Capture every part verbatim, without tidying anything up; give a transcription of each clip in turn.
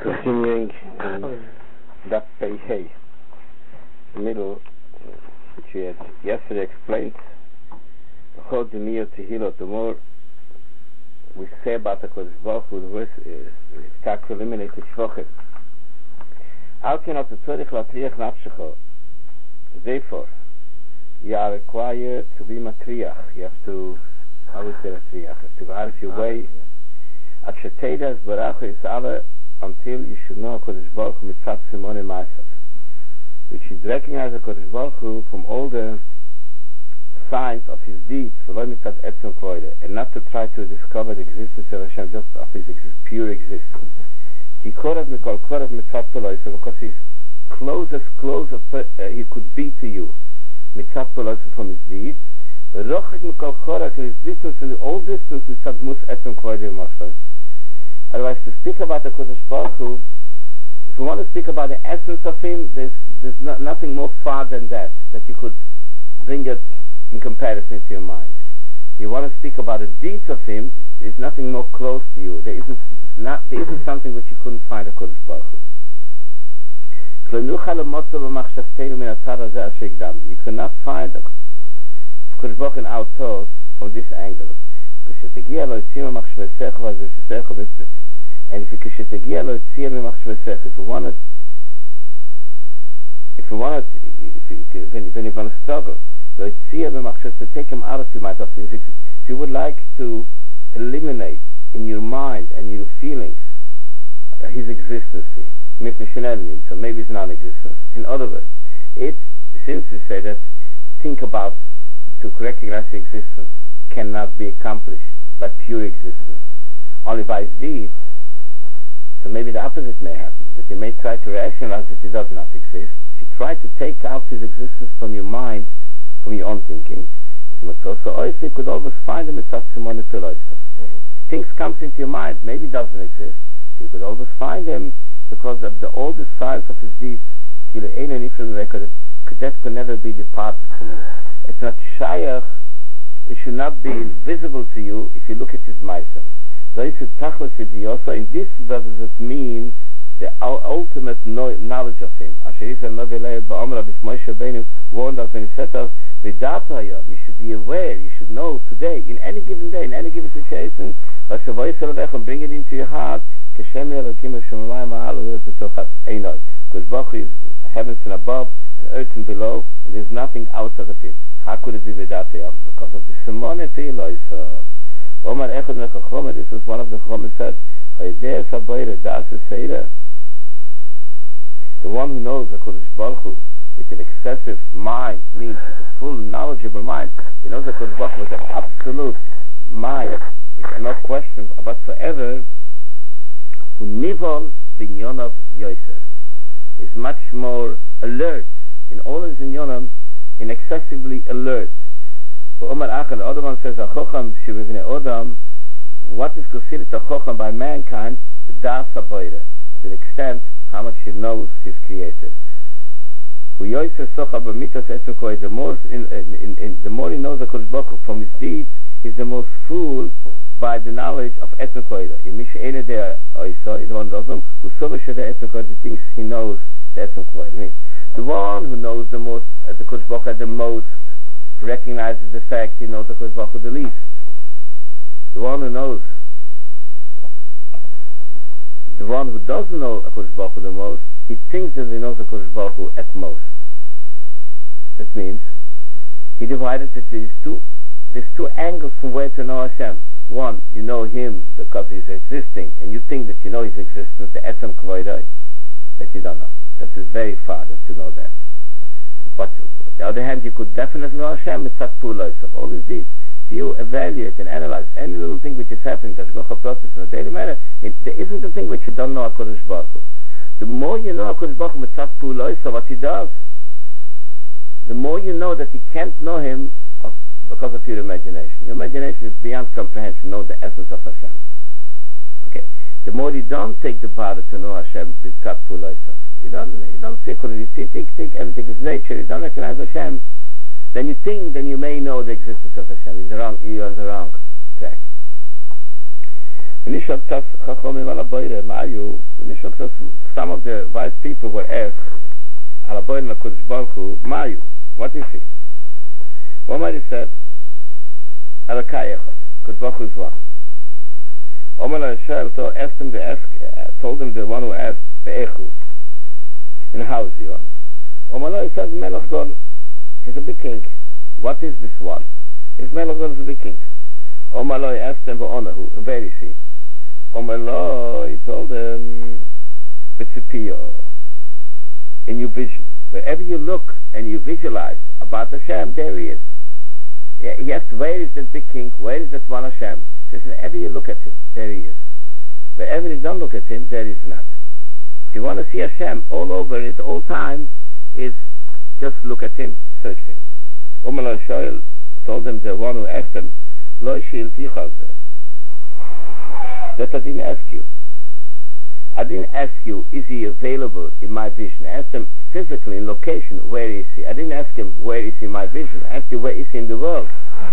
Continuing in that pay hey, the middle, which we had yesterday explained, the near Tehillah, the more we say about the Kodesh Baruch Hu, the verse is to eliminate the Shvachim. Al kenot tzorich latriach nafshecho. Therefore, you are required to be matriach. You have to, how would you say matriach? You have to go out of your way. At sheteidas barachu is alle, until you should know Kodesh Baruch Hu mitzat simone ma'asav, which is recognize the Kodesh Baruch Hu from all the signs of his deeds, and not to try to discover the existence of Hashem, just of his exist, pure existence. Because he's closest, closest uh, he could be to you, from his deeds. His distance is all distance. Otherwise, to speak about the Kodesh Baruch Hu, if you want to speak about the essence of him, there's there's no, nothing more far than that that you could bring it in comparison to your mind. You want to speak about the deeds of him, there's nothing more close to you. There isn't not there isn't something which you couldn't find a Kodesh Baruch Hu. You cannot find a Kodesh Baruch Hu in our thoughts from this angle. And if you if you want it, if you want it, if you, when, when you're going to struggle, to take him out of your mind, if you would like to eliminate in your mind and your feelings uh, his existence, so maybe it's non-existence. In other words, it's since we say that think about to recognize the existence cannot be accomplished by pure existence, only by his deeds. So maybe the opposite may happen, that you may try to rationalize that he does not exist. If you try to take out his existence from your mind, from your own thinking, so also you could always find him in such simone pilois. Things comes into your mind, maybe doesn't exist. You could always find him because of the oldest signs of his deeds. That could never be departed from you. It's not shayach. It should not be visible to you if you look at his ma'asim. In this, what does it mean? The ultimate knowledge of him. Warned us when he said us, you should be aware, you should know today, in any given day, in any given situation, and bring it into your heart. Because Baruch Hu is heavens and above, and earth and below, and there's nothing outside of him. How could it be Vedatayam? Because of the Simone Piloisa. Omar Echad Mechachoma, this is one of the Chachomim said, the one who knows the Kodesh Baruch Hu with an excessive mind, means with a full knowledgeable mind, he knows the Kodesh Baruch Hu with an absolute mind, which no question whatsoever, who nivol binyonov yoser, is much more alert in all his inyonim, in excessively alert. Omar Achad, the other one says, Odam, what is considered a Chocham by mankind? The Das HaBoire, to the extent how much he knows his Creator. The more, in, in, in, the more he knows the Kodesh Baruch Hu from his deeds, he's the most fooled by the knowledge of Etzem Kodesh. In Misha there, I saw the one of them who so much the Etzem Kodesh thinks he knows the Etzem Kodesh. Means the one who knows the most, uh, the Kodesh Baruch Hu the most, recognizes the fact he knows the Kodesh Baruch Hu the least. The one who knows, the one who doesn't know the Kodesh Baruch Hu the most, he thinks that he knows the Kodesh Baruch Hu at most. That means he divided it into these two, these two angles from where to know Hashem. One, you know him because he's existing, and you think that you know his existence, the Etzem Kvoidai, that you don't know. That is very far that you know that. But on the other hand, you could definitely know Hashem with such pulos of all these deeds. If you evaluate and analyze any little thing which is happening, in a daily manner, it, there isn't a thing which you don't know HaKadosh Baruch Hu. The more you know HaKadosh Baruch Hu with such pulos of what he does, the more you know that you can't know him of, because of your imagination. Your imagination is beyond comprehension, know the essence of Hashem. Okay. The more you don't take the bother to know Hashem with such pulos of, You don't, you don't see Kodesh. You see, think, think everything is nature. You don't recognize Hashem. Then you think, then you may know the existence of Hashem. You're wrong. You're on the wrong track. When Mishnah says some of the wise people were asked, Alaboin HaKadosh Baruch Hu, Mayu, what is he? One might have said, Alakai Echad, Kadosh Baruch Hu is one. Omar HaShel asked him to ask, uh, told him the one who asked, Ve'echu, and how is he one? Omar HaShel said, Melech Gol, he's a big king. What is this one? His Melech Gol is a big king. Omar HaShel asked him, Ve'onahu, and where is he? Omar HaShel, he told him, B'tzipio, in your vision. Wherever you look and you visualize about Hashem, there he is. Yes, where is that big king? Where is that one Hashem? He says, wherever you look at him, there he is. Wherever you don't look at him, there is not. If you want to see Hashem all over at all time, is just look at him, search for him. Umar HaShoel told him, the one who asked him, Lo shilti chazer. That I didn't ask you. I didn't ask you, is he available in my vision? I asked him physically, in location, where is he? I didn't ask him, where is he in my vision? I asked you, where is he in the world?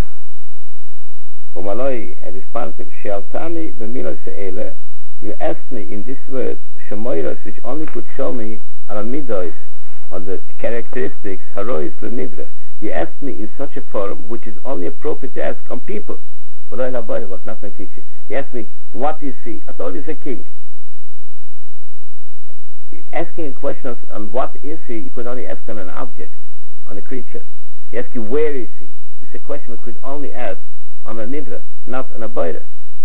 Umaloi had responded, Shealtani b'miloi se'ele, you asked me in these words, Shemoiros, which only could show me on midos, on the characteristics, harois lenivre. You asked me in such a form, which is only appropriate to ask on people. Uloi laboy was not my teacher. He asked me, what is he? I told you he's a king. Asking a question on what is he, you could only ask on an object, on a creature. He asked you, where is he? It's a question we could only ask on a nivra, not on a boirer.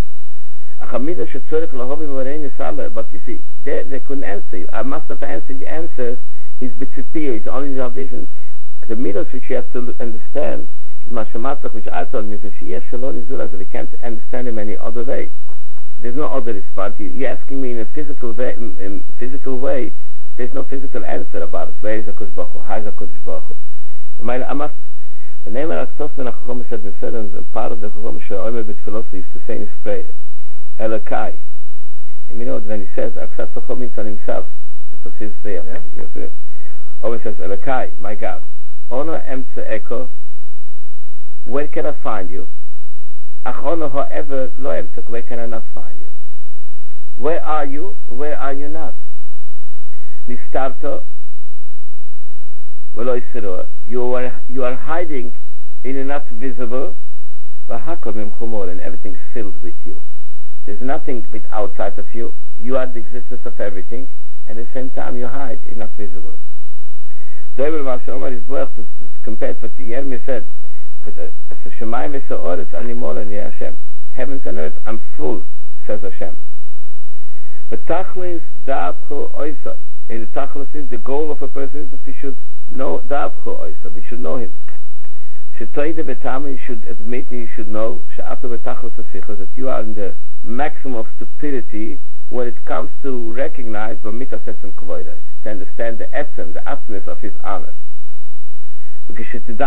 But you see, they, they couldn't answer you. I must have answered the answer. He's b'tzipiyah, he's only in our vision. The middles which you have to understand is mashamatach, which I told you, we can't understand him any other way. There's no other response. You, you're asking me in a physical way, in, in physical way, there's no physical answer about it. Where is HaKadosh Baruch Hu? How is HaKadosh Baruch Hu? I must, the name of HaKadosh HaKadosh said in certain part of the Chacham She'omer B'T philosophy used to say in his prayer, Elokai. And you know when he says, HaKadosh Baruch Hu means on himself. That was his way of it. Always says, Elokai, my God. Ono emtze eko, where can I find you? Achono however lo emtzek, where can I not find you? Where are you? Where are you not? Nistarto velo yisro, you are you are hiding in a not visible. V'hakom chumor, and everything's filled with you. There's nothing with outside of you. You are the existence of everything, and at the same time you hide. You're not visible. Dover Mavshamar is worth is compared with the Yermi said. But as Shemayim v'Sa'oretz anymore than Hashem. Heavens and earth, I'm full, says Hashem. But Tachlis Da'atchu Oisai. And the Tachlis is the goal of a person is that we should know Da'atchu Oisai. We should know him. Shetoide Betami, you should admit and you should know She'atu Betachlis Asichos, that you are in the maximum of stupidity when it comes to recognize B'mitas Etzem Kvoidai, to understand the Etzem, the Atzmis of his honor. And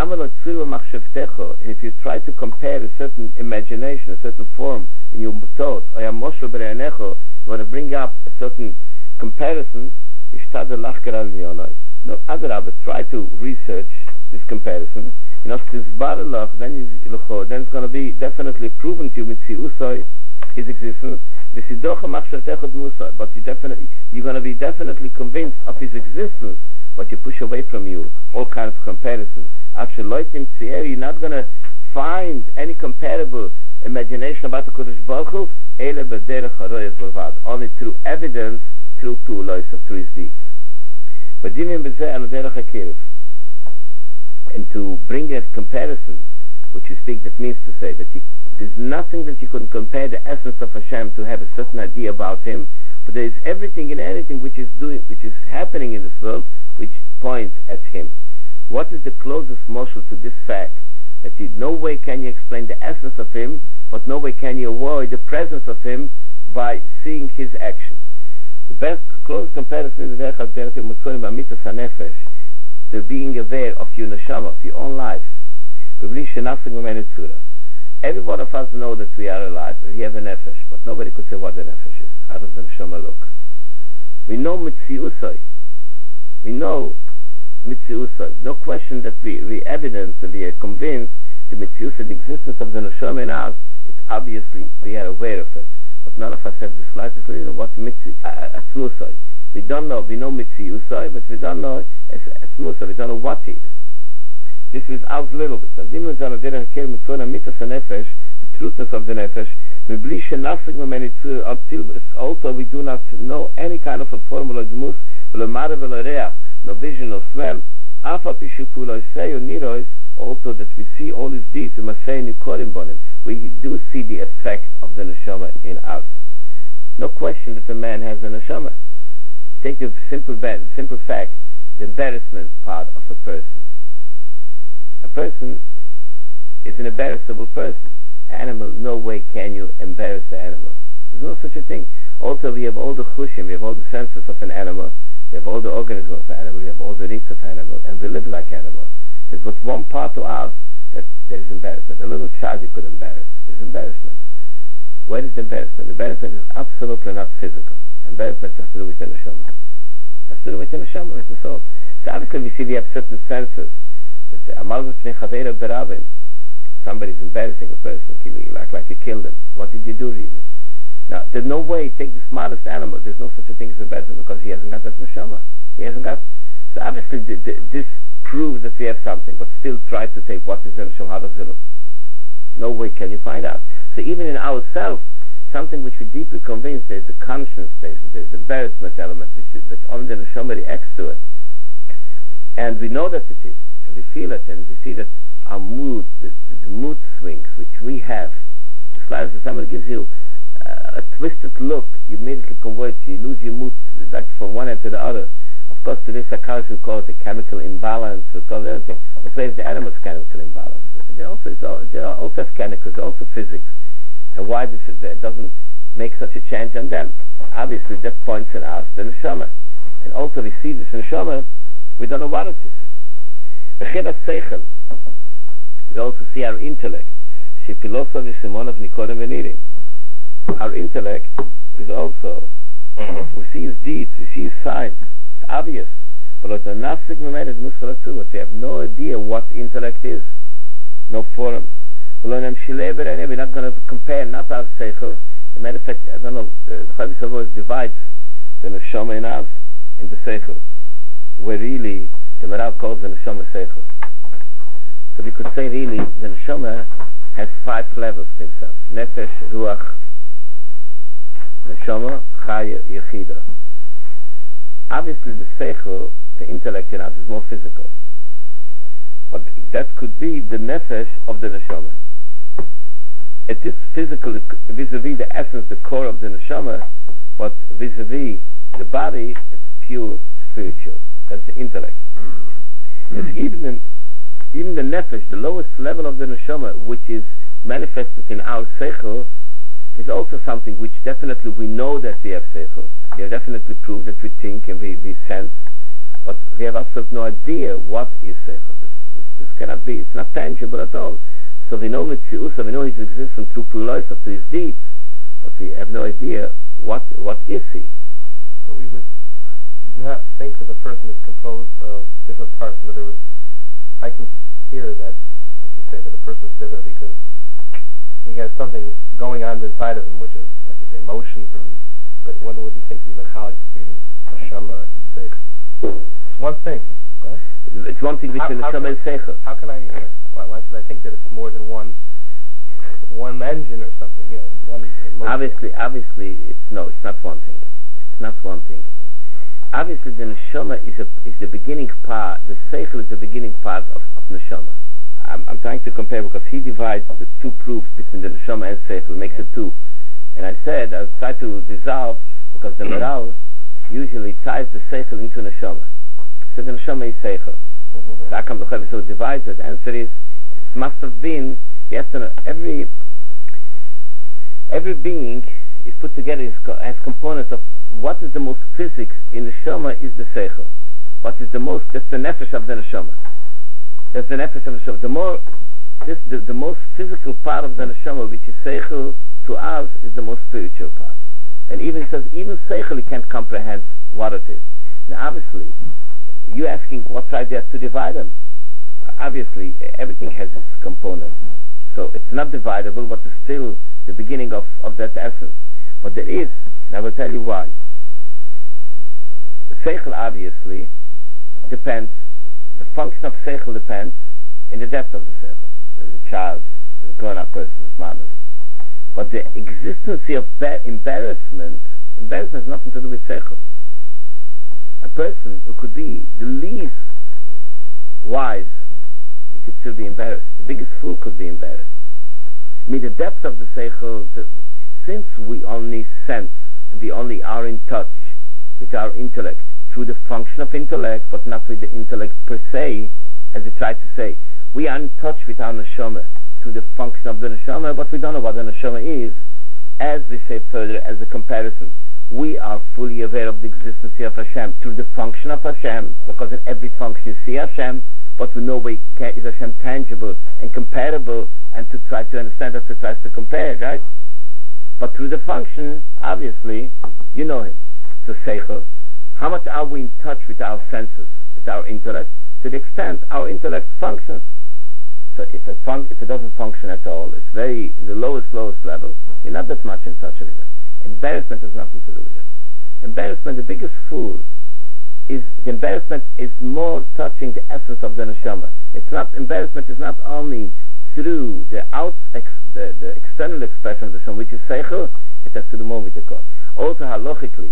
if you try to compare a certain imagination, a certain form in your thoughts, you want to bring up a certain comparison, no, other try to research this comparison. You know, then, then it's going to be definitely proven to you his existence. But you definitely, you're going to be definitely convinced of his existence. But you push away from you all kinds of comparisons. Actually, you're not going to find any comparable imagination about the Kodesh Baruch Hu, only through evidence, through pu'ulos, through his deeds. But and to bring a comparison, which you speak, that means to say that you, there's nothing that you can compare the essence of Hashem to have a certain idea about him, but there is everything and anything which is doing, which is happening in this world, which points at him. What is the closest morsel to this fact? That you, no way can you explain the essence of him, but no way can you avoid the presence of him by seeing his action. The best closest comparison is the being aware of your neshama, of your own life. Every one of us know that we are alive, we have a nefesh, but nobody could say what the nefesh is. How does the neshama look? We know mitziusai. We know mitziusai. No question that we, we evidence and we are convinced the mitziusai, the existence of the neshama in us, it's obviously we are aware of it. but none of us have the slightest idea what mitzi, a tzmusai. We don't know, we know mitzi usai, but we don't know a tzmusai, we don't know what he is. This is us little bit. The truthness of the nefesh, until also we do not know any kind of a formula, no vision or smell, also that we see all these deeds, we must say we do see the effect of the neshama in us. No question that a man has a neshama. Take the simple, simple fact, the embarrassment part of a person. A person is an embarrassable person. Animal, no way can you embarrass the animal. There's no such a thing. Also, we have all the chushim, we have all the senses of an animal, we have all the organism of an animal, we have all the needs of an animal, and we live like animal. There's but one part to us that there is embarrassment. A little child you could embarrass. There's embarrassment. Where is the embarrassment? Embarrassment is absolutely not physical. Embarrassment has to do with the neshama. It has to do with the neshama, with the soul. So obviously we see we have certain senses. Somebody is embarrassing a person, like like you killed him. What did you do really? Now there's no way. Take the smartest animal. There's no such a thing as embarrassment because he hasn't got that neshama. He hasn't got. So obviously the, the, this proves that we have something, but still try to take what is the neshama. How does it look? No way can you find out. So even in ourselves, something which we're deeply convinced there's a conscience, there's there's embarrassment element which is, that only the neshama reacts to it, and we know that it is. And we feel it, and we see that our mood, the, the mood swings which we have. It's like if somebody gives you uh, a twisted look, you immediately convert, you lose your mood like from one end to the other. Of course, today psychology will call it a chemical imbalance, or call it anything. But where is the animal's chemical imbalance? They also, they also have chemicals, also physics. And why this is there? It doesn't make such a change on them. Obviously, that points in us the neshama. And also we see this neshama, we don't know what it is. We also see our intellect. Our intellect is also, we see his deeds, we see his signs. It's obvious. But we have no idea what intellect is. No form. We're not going to compare, not our seichel. As a matter of fact, I don't know, the Chavis divides the neshama in us in the seichel, where really the Maral calls the neshama seichel. So we could say really the neshama has five levels to himself: nefesh, ruach, neshama, chaya, yechida. Obviously, the seichel, the intellect in us, is more physical, but that could be the nefesh of the neshama. It is physical vis-a-vis the essence, the core of the neshama, but vis-a-vis the body, it's pure spiritual. That's the intellect. It's even the, even the nefesh, the lowest level of the neshama, which is manifested in our seichel, is also something which definitely we know that we have seichel. We have definitely proved that we think and we, we sense, but we have absolutely no idea what is seichel. This, this, this cannot be. It's not tangible at all. So we know Mitziusa, we know his existence through Puloisa, through his deeds, but we have no idea what what is he. But we would not think that the person is composed of different parts. In other words, I can hear that, like you say, that a person is different because he has something going on inside of him, which is, like you say, emotions. And, but one wouldn't think we mechalik between neshama and seichel. It's one thing, right? It's one thing between neshama and seichel. How can I? Uh, why, why should I think that it's more than one? One engine or something? You know, one. Emotion. Obviously, obviously, it's no. It's not one thing. It's not one thing. Obviously, the neshama is a, is the beginning part. The seichel is the beginning part of, of neshama. I'm, I'm trying to compare because he divides the two proofs between the neshama and seichel, makes it two. And I said I'll try to dissolve because the moral usually ties the seichel into neshama. So the neshama is seichel. So how come the Chavis divides it? The answer is it must have been. You have to know every every being is put together as components of what is the most physics in the neshama is the seichel. What is the most? That's the nefesh of the neshama. That's the nefesh of the neshama. The more, this the, the most physical part of the neshama, which is seichel, to us is the most spiritual part. And even it says even seichel you can't comprehend what it is. Now obviously, you're asking what side you have to divide them. Obviously, everything has its components, so it's not dividable, but it's still the begining of, of that essence. But there is, and I will tell you why. Seichel obviously depends, the function of Seichel depends in the depth of the Seichel. There's a child, there's a grown-up person, there's mamas. But the existence of be- embarrassment, embarrassment has nothing to do with Seichel. A person who could be the least wise, he could still be embarrassed. The biggest fool could be embarrassed. I mean, the depth of the Seichel, the, since we only sense and we only are in touch with our intellect through the function of intellect, but not with the intellect per se, as I tried to say. We are in touch with our neshama through the function of the neshama, but we don't know what the neshama is. As we say further, as a comparison, we are fully aware of the existence of Hashem through the function of Hashem, because in every function you see Hashem, but we know we can, is Hashem tangible and comparable, and to try to understand that, to try to compare, right? But through the function, obviously, you know Him. So Seichel, how much are we in touch with our senses, with our intellect, to the extent our intellect functions? So if it, fun- if it doesn't function at all, it's very, in the lowest, lowest level, you're not that much in touch with it. Embarrassment has nothing to do with it. Embarrassment, the biggest fool, is, the embarrassment is more touching the essence of the neshama. It's not, embarrassment is not only through the out, ex, the, the external expression of the neshama, which is Seichel, it has to do more with the core. Also halachically,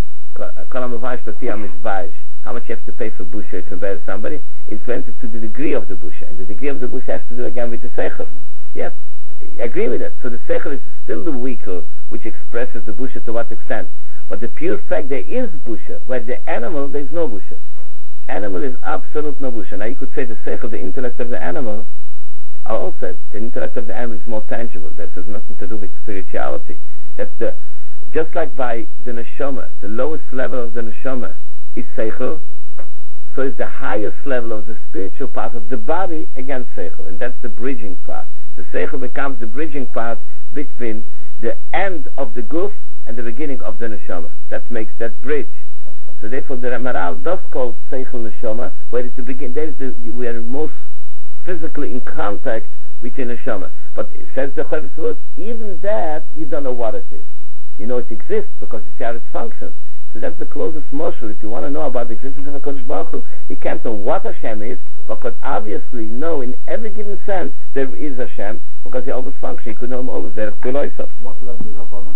how much you have to pay for busha if you embarrass somebody, it's related to the degree of the busha, and the degree of the busha has to do again with the Seichel. Yes, I agree with that. So the Seichel is still the vehicle which expresses the busha to what extent. But the pure fact there is busha, where the animal there is no busha. Animal is absolute no busha. Now you could say the Seichel, the intellect of the animal, also the intellect of the animal is more tangible. That has nothing to do with spirituality. That's the, just like by the neshama, the lowest level of the neshama is Seichel, so is the highest level of the spiritual part of the body against Seichel, and that's the bridging part. The Seichel becomes the bridging part between the end of the guf and the beginning of the neshama. That makes that bridge. So therefore the Maral does call Seichel neshama, where it's the begin. There is the, we are most physically in contact with the neshama. But it says the Chavis words, even that you don't know what it is. You know it exists because you see how it functions. So that's the closest moshel. If you want to know about the existence of HaKadosh Baruch Hu, you can't know what Hashem is, because obviously know in every given sense there is Hashem, because he always functions. You could know him always there. What level is Havana?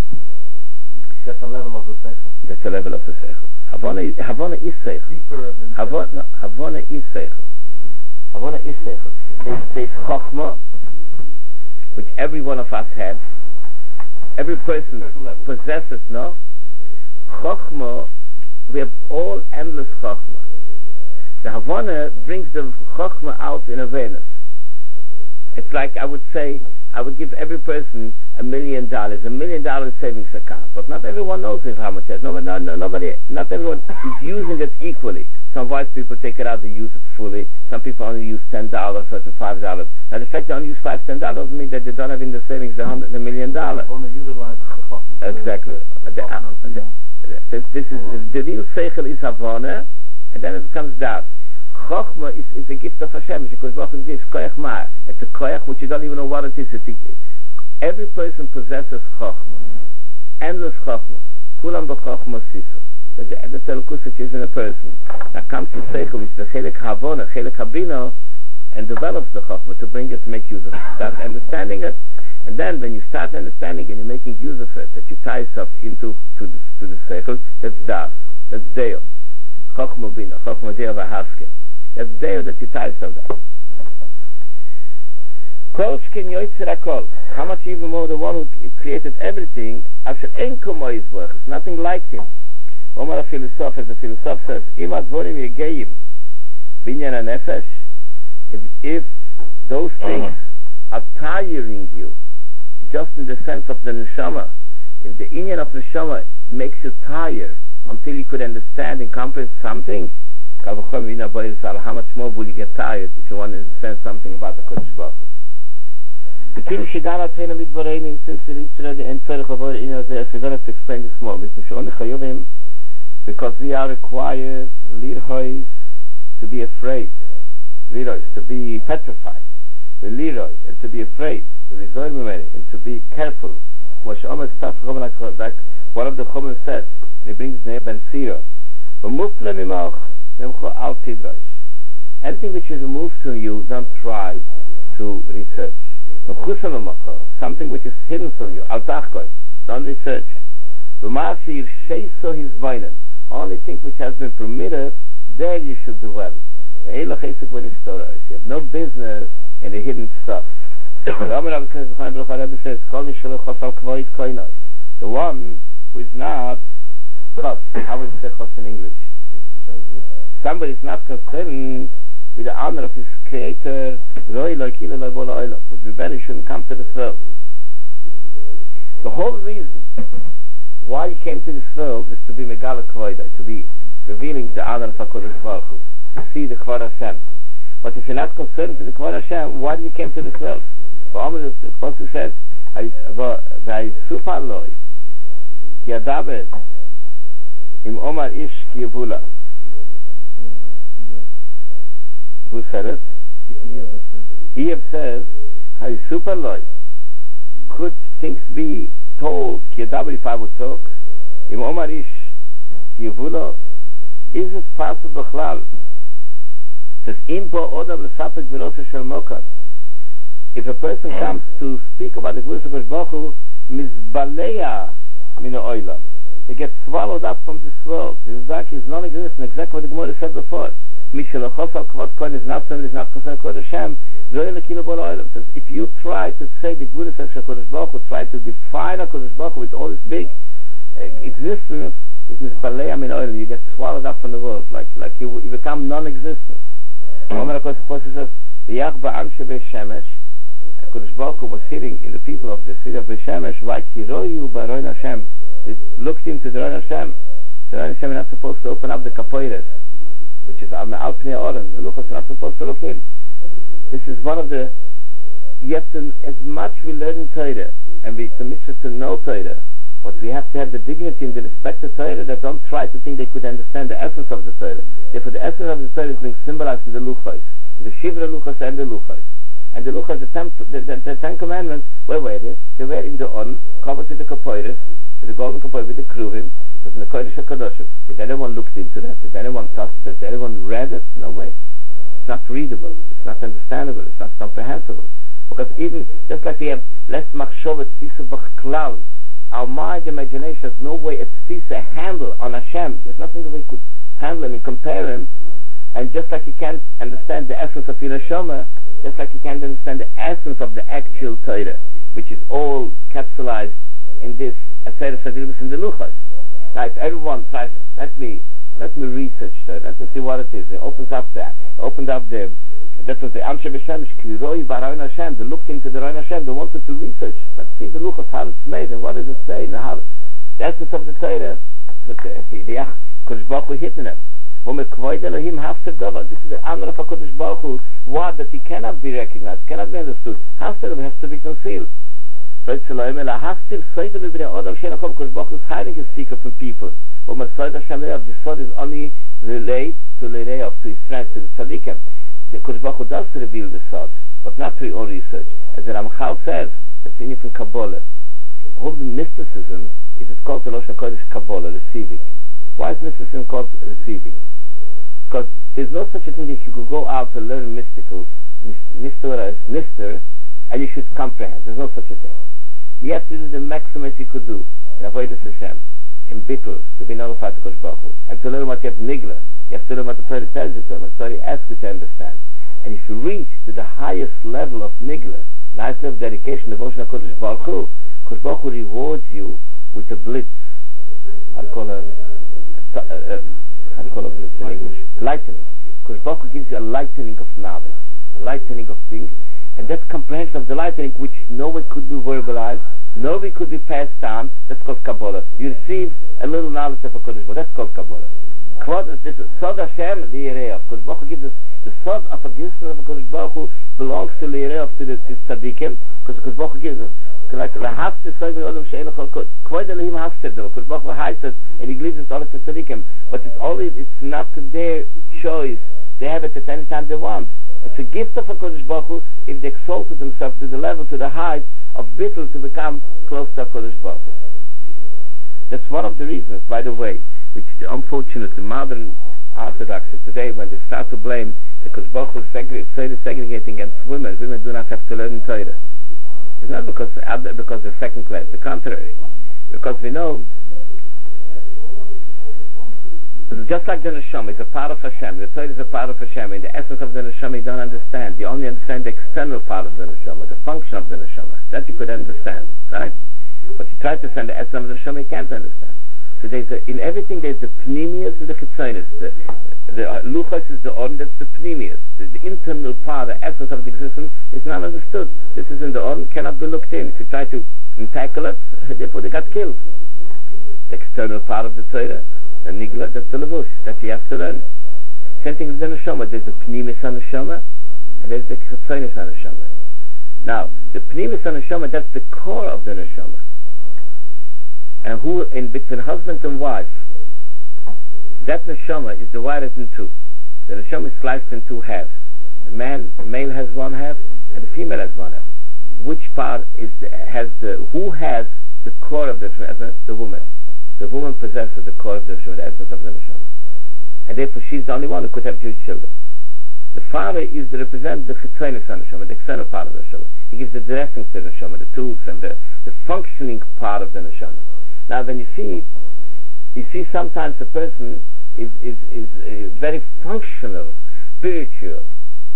That's a level of the Seichel. That's a level of the Seichel. Havana is, Havana is Seichel. Deeper. Havana, no, Havana is Seichel. Havana is Seichel. There's, there's Chochmah, which every one of us has. Every person possesses, no? Chochmah, we have all endless Chochmah. The Havana brings the Chochmah out in awareness. It's like, I would say, I would give every person a million dollars, a million dollar savings account, but not everyone knows how much it has. Nobody, no, no, nobody, not everyone is using it equally. Some wise people take it out, they use it fully. Some people only use ten dollars, certain five dollars. Now the fact they only use five, ten dollars doesn't mean that they don't have in the savings a hundred, a million dollars. Exactly. The, the, uh, the, this, this is the real Seichel is Havana, and then it becomes Das. Chochmah is, is a gift of Hashem. Because Baruch gives koyach ma. It's a koyach which you don't even know what it is. It's a, every person possesses Chochmah, endless Chochmah. Kulam b'Chochmah siso. That the the Tzelkus which is in a person. Now comes the Seichel, which is the Chelik Havana, Chelik Habino, and develops the Chochmah to bring it, to make use of it, start understanding it. And then when you start understanding and you're making use of it, that you tie yourself into to the, to the Seichel, that's Das, that's Deo. Chochmah Bina, Chochmah Deo Vahaske. That's Deo that you tie yourself down. Kol shkin yoitzer hakol. How much even more the one who created everything, asher ein komo yizboch, it's nothing like him. Omar a philosopher, as a philosopher says, Im advorim yegeim binyan hanefesh, if if those things are tiring you, just in the sense of the neshama, if the inyan of neshama makes you tired until you could understand and comprehend something, how much more will you get tired if you want to understand something about the Kodesh Baruch Hu? Since we reached already in Tzarech Avodah in Yosef, we're going to have to explain this more. Because we are required, lirhois, to be afraid, lirhois, to be petrified, lirhoi, and to be afraid, and to be careful, Moshe Omer starts Chum like, like one of the Chum said, and he brings the name Ben Sira. V'mufle mimoch nemcho al tidrash. Anything which is removed from you, don't try to research. V'chusa mimocho, something which is hidden from you, al tachkoi, don't research. V'mashir sheiso his boinen, only thing which has been permitted, there you should dwell. You have no business in the hidden stuff. The one who is not chos, how would you say chos in English? Somebody is not concerned with the honor of his creator, would be better he shouldn't come to this world. The whole reason why he came to this world is to be Megala Kvoida, to be revealing the honor of HaKadosh Baruch Hu, to see the Kvod Hashem. But if you're not concerned with the Kvod Hashem, why do you came to this world? The Pasuk says, "Vayisufa loy, ki adaber im Omar ish ki yevula." Who said it? Iyov says, "Vayisufa loy." Could things be told? Ki adaber, if I would talk, im Omar ish ki yevula. Is it possible, Chlal? Says, "Im bo odam lesapek v'rosa shel mokan." If a person comes to speak about the Gvurus HaKadosh Baruch Hu, mizbaleya min ha'olam, he gets swallowed up from this world. His dark is non-existent, exactly what the Gemara said before. Mishalachos al kvod kohen is not somebody is not concerned with Hashem. Says, if you try to say the Gvurus HaKadosh Baruch Hu, try to define HaKadosh Baruch Hu with all this big uh, existence, is mizbaleya min ha'olam. You get swallowed up from the world, like like you, you become non-existent. Omer HaKadosh says, "V'yach ba'am shebei shemesh." HaKadosh Baruch Hu was sitting in the people of the city of Beishemesh, V'kiroyu b'roin Hashem. They looked into the Roin Hashem. The Roin Hashem is not supposed to open up the kapoires, which is Al Pnei Oren. The Luchos are not supposed to look in. This is one of the, you have to, as much we learn in Torah, and we, it's a mitzvah to know Torah, but we have to have the dignity and the respect of Torah that don't try to think they could understand the essence of the Torah. Therefore the essence of the Torah is being symbolized in the Luchos, the Shivra Luchos and the Luchos. And the Luchos, the, temp, the, the, the Ten Commandments, where were they? They were in the On, covered with the kapoiris, with the golden kapoiris, with the kruvim. It was in the Kodesh HaKadoshim. Did anyone look into that? Did anyone touch it? Did anyone read it? No way. It's not readable. It's not understandable. It's not comprehensible. Because even, just like we have less machshovet tfisa b'chlal, our mind, imagination has no way a tfisa handle on Hashem. There's nothing that we could handle him and compare him. And just like you can't understand the essence of your neshama, just like you can't understand the essence of the actual Torah, which is all capsulized in this Aseret Sadilus in the Luchos. Now, if everyone tries, let me let me research Torah, let me see what it is. It opens up that, opened up the, that was the Anshe B'Shemesh, Kiroi Baroin Hashem. They looked into the Roin Hashem. They wanted to research. Let's see the Luchos, how it's made, and what does it say, and how the essence of the Torah. The Kodesh Baruch Hu hidden them. This is the honor of HaKadosh Baruch Hu, what that he cannot be recognized, cannot be understood. Has to be concealed. HaKadosh Baruch Hu is hiding his secret from people. The sword is only relayed to Lereov, to his friends, to the Tzadikim. The HaKadosh Baruch Hu does reveal the sword, but not to your own research. As the Ramchal says, that's in from Kabbalah. All the mysticism is it called the Rosh HaKodesh Kabbalah, receiving. Why is mysticism called receiving? Because there's no such a thing that you could go out to learn mysticals, Nister, Nister, and you should comprehend. There's no such a thing. You have to do the maximum you could do in Avodas Hashem, in Bittul, to be nullified to Kodesh Baruch Hu, and to learn what you have Nigla. You have to learn what the Torah tells you to, what the Torah asks you to understand. And if you reach to the highest level of Nigla, the highest level of dedication, devotion to Kodesh Baruch Hu, Kodesh Baruch Hu rewards you with a blitz. I'd call a Uh, uh, how do you call it in English? Lightening. Because Baruch Hu gives you a lightening of knowledge, a lightening of things, and that comprehension of the lightening which no way could be verbalized, no way could be passed on, that's called Kabbalah. You receive a little knowledge of a Kodesh Baruch Hu, that's called Kabbalah. This Sod Hashem, the Yereov. Kodesh Baruch Hu gives us the Sod of a existence of a Kodesh Baruch Hu belongs to the Yereov, to the Tzadikim, because Kodesh Baruch Hu gives us. Like the Hafter Soy Odom She'en Chol Kod. Kvod Elohim Hafter though. Kodesh Baruch Hu hides it and he gives it all to Tzadikim. But it's only, it's not their choice. They have it at any time they want. It's a gift of HaKadosh Baruch Hu if they exalted themselves to the level, to the height of bittul, to become close to HaKadosh Baruch Hu. That's one of the reasons, by the way, which the unfortunate, the modern Orthodoxy today, when they start to blame the HaKadosh Baruch Hu segre- segregating against women, women do not have to learn Torah. It's not because, because they're second class, the contrary. Because we know, just like the neshama is a part of Hashem, the Torah is a part of Hashem. In the essence of the neshama, you don't understand. You only understand the external part of the neshama, the function of the neshama. That you could understand, right? But you try to understand the essence of the neshama, you can't understand. So there's a, in everything there's the pneumius and the chitzonis. The, the uh, luchos is the order, that's the pneumius. The, the internal part, the essence of the existence, is not understood. This is in the order, cannot be looked in. If you try to tackle it, therefore they got killed. The external part of the Torah, the nigla, that's the levush, that you have to learn. Same thing with the neshama. There's the pnimis on neshama, and there's the chitzonis on neshama. Now, the pnimis on neshama, that's the core of the neshama. And who, in between husband and wife, that neshama is divided in two. The neshama is sliced in two halves. The man, the male has one half, and the female has one half. Which part is the, has the, who has the core of the neshama? The woman. The woman possesses the core of the neshama, the essence of the neshama. And therefore she's the only one who could have Jewish children. The father is the represent the chitzonis on neshama, the external part of the neshama. He gives the dressing to the neshama, the tools and the, the functioning part of the neshama. Now when you see, you see sometimes a person is, is, is uh, very functional, spiritual.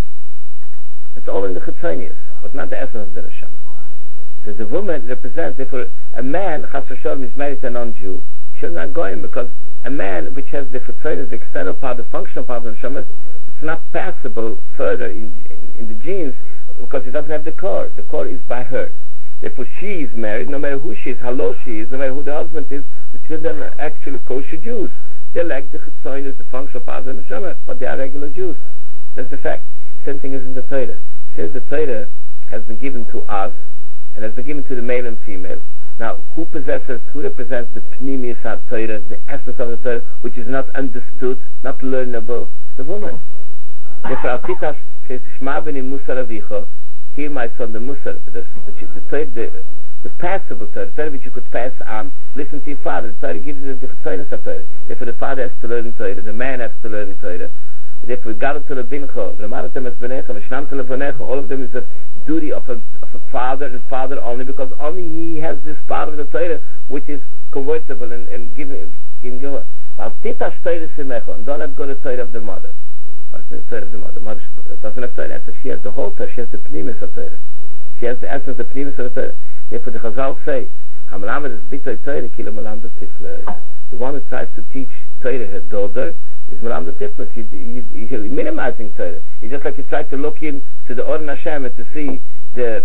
It's all in the chitzonis, but not the essence of the neshama. So the woman represents, therefore, a man, chas v'sholom, is married to a non-Jew, should not go in, because a man which has the chitzonis, the external part, the functional part of the neshama, it's not passable further in, in, in the genes, because it doesn't have the core. The core is by her. Therefore, she is married, no matter who she is, how low she is, no matter who the husband is, the children are actually kosher Jews. They lack the chitzonis, the functional part of the neshama, but they are regular Jews. That's the fact. Same thing is in the Torah. Since the Torah has been given to us, and has been given to the male and female, now who possesses, who represents the pneumius Torah, the essence of the Torah, which is not understood, not learnable? The woman. Therefore, Al Titash says, Shma b'ni Musar avicho, hear my son the Musar, the, the, the, the, the passable Torah, the Torah which you could pass on, listen to your father. The Torah gives you the chitzonis of Torah. Therefore, the father has to learn Torah, the man has to learn Torah. Therefore, Galat to Lebincho, Ramaratem es Benecha, Mishnam to Levonecha, all of them is a duty of a, of a father and father only, because only he has this part of the Torah which is convertible and, and giving giving you. Al Titash Torah Simecha, and don't let go to the Torah of the mother. What's the Torah of the mother? The mother doesn't have Torah. She has the whole Torah. She has the pnimis of Torah. She has the essence, the pnimis of the Torah. Therefore, the Chazal say, Hamalamed is bitoy Torah kilo malam the tifler. The one who tries to teach Torah her daughter is malam the tifler. You're minimizing Torah. It's just like you try to look into the Oren Hashem and to see the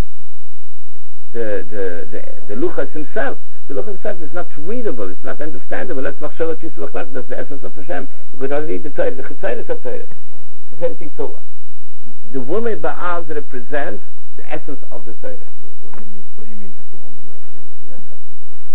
the the the, the Luchas himself. The Luchas himself is not readable. It's not understandable. Let's machshavot yisvach. That's the essence of Hashem. You could only read the Torah, the Chitzonis of Torah. So the woman Ba'az represents the essence of the Torah. What do you mean, what do you mean the woman represents?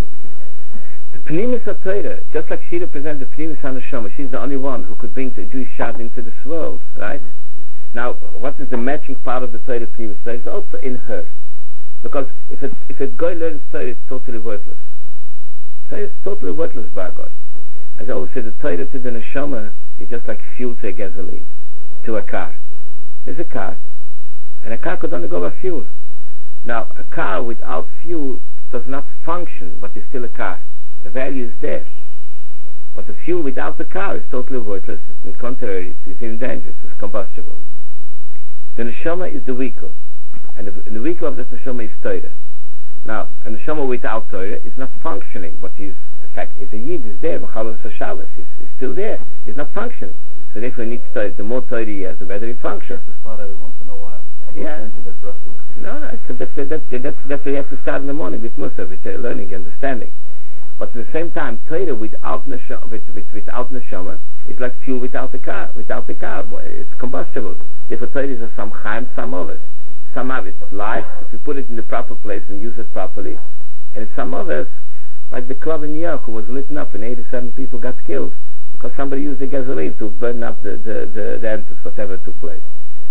The Pnimis of Torah, just like she represents the Pnimis HaNeshama, she's the only one who could bring the Jewish child into this world, right? Mm-hmm. Now, what is the matching part of the Torah Pnimis? Torah is also in her. Because if it, if a guy learns Torah, it's totally worthless. Torah is totally worthless by God. As I always say, the Torah to the Neshama is just like fuel to a gasoline, to a car. There's a car, and a car could only go by fuel. Now, a car without fuel does not function, but is still a car. The value is there. But the fuel without the car is totally worthless. On the contrary, it's in danger. It's combustible. The Neshama is the vehicle, and the, and the vehicle of the Neshama is Torah. Now, a Neshama without Torah is not functioning, but he's, the fact is a Yid is there. Machalos HaShabbos is still there. He's not functioning. So therefore he needs Torah. The more Torah he has, the better he functions. Just start every once in a while. Yeah. No, no, so that's, that's, that's, that's why you have to start in the morning with Musa, with uh, learning and understanding. But at the same time, Torah without neshama, with, with, without neshama is like fuel without the car. Without the car, it's combustible. Therefore, Torah is a some chaim, some others. Some of it's life, if you put it in the proper place and use it properly. And some others, like the club in New York, who was lit up and eighty-seven people got killed because somebody used the gasoline to burn up the the, the, the entrance, whatever took place.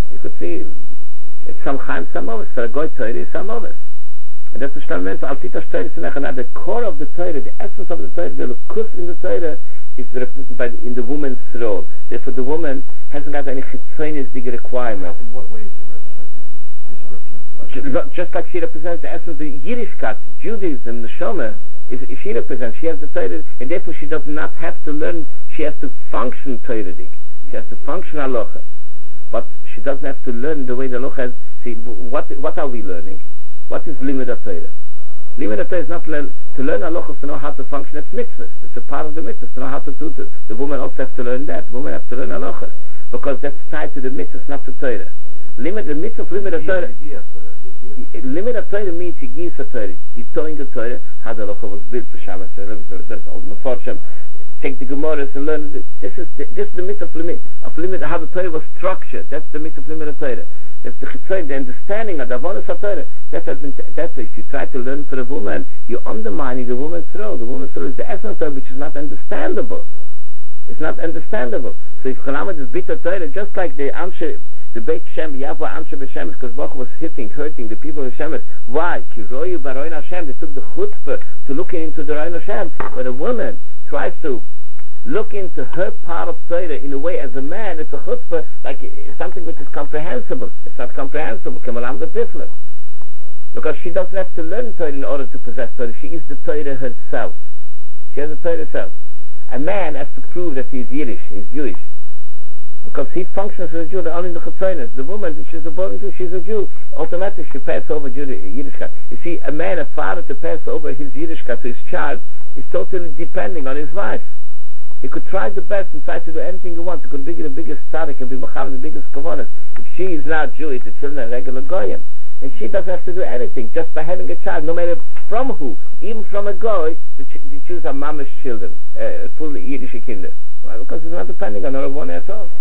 You could see it's some Chaim, some others. For a Goy Torah, some others. And that's what Shlomo means. Al Tita Torah Simcha. The core of the Torah, the essence of the Torah, the lukus in the Torah, is represented by the, in the woman's role. Therefore, the woman hasn't got any chitzonis dig requirement. In what way is it represented? Is it represented by Just, just like she represents the essence of the Yiddishkeit, Judaism, the Shoma, is if she represents, she has the Torah, and therefore she does not have to learn. She has to function Torah dig. She has to function halacha, but she doesn't have to learn the way the halacha. See, what what are we learning? What is limud Torah? Limud Torah is not learn, to learn halachos to know how to function. It's mitzvahs. It's a part of the mitzvahs to know how to do it. The woman also has to learn that. The woman has to learn halachos because that's tied to the mitzvahs, not to Torah. Limud the mitzvah of limud Torah. Limud Torah means you give a Torah. You towing the Torah how the halacha was built for Shabbos. All the Mefarshim take the Gemaras and learn. This is the, this is the mitzvah of limud of limud how the Torah was structured. That's the mitzvah of limud Torah. That's the chitzon, the understanding of the avodas Torah. That has been. T- that's if you try to learn for a woman, you're undermining the woman's role. The woman's role is the essence of Torah, which is not understandable. It's not understandable. So if Chalamed is bitter Torah, just like the Anshe, the Beit Shem, Yavua Anshe B'Shemesh, because Baruch was hitting, hurting the people of Shemesh. Why? Ki royu baroin Hashem. They took the chutzpah to looking into the Roin Hashem. When a woman tries to look into her part of Torah in a way as a man, it's a chutzpah, like it's something which is comprehensible. It's not comprehensible. Kemalam the Tiflet. Because she doesn't have to learn Torah in order to possess Torah. She is the Torah herself. She has the Torah herself. A man has to prove that he's Yiddish, he's Jewish. Because he functions as a Jew, only in the Chetzonis. The woman, she's a born Jew, she's a Jew. Automatically she passes over Yiddishkeit. You see, a man, a father to pass over his Yiddishkeit to his child is totally depending on his wife. He could try the best and try to do anything he wants. He could be the biggest tzaddik and be Mechav the biggest kavanas. If she is not Jewish, the children are regular goyim. And she doesn't have to do anything just by having a child, no matter from who. Even from a goy, the, ch- the Jews are mamish children, uh, full Yiddish kinder. Well, because it's not depending on her one at all.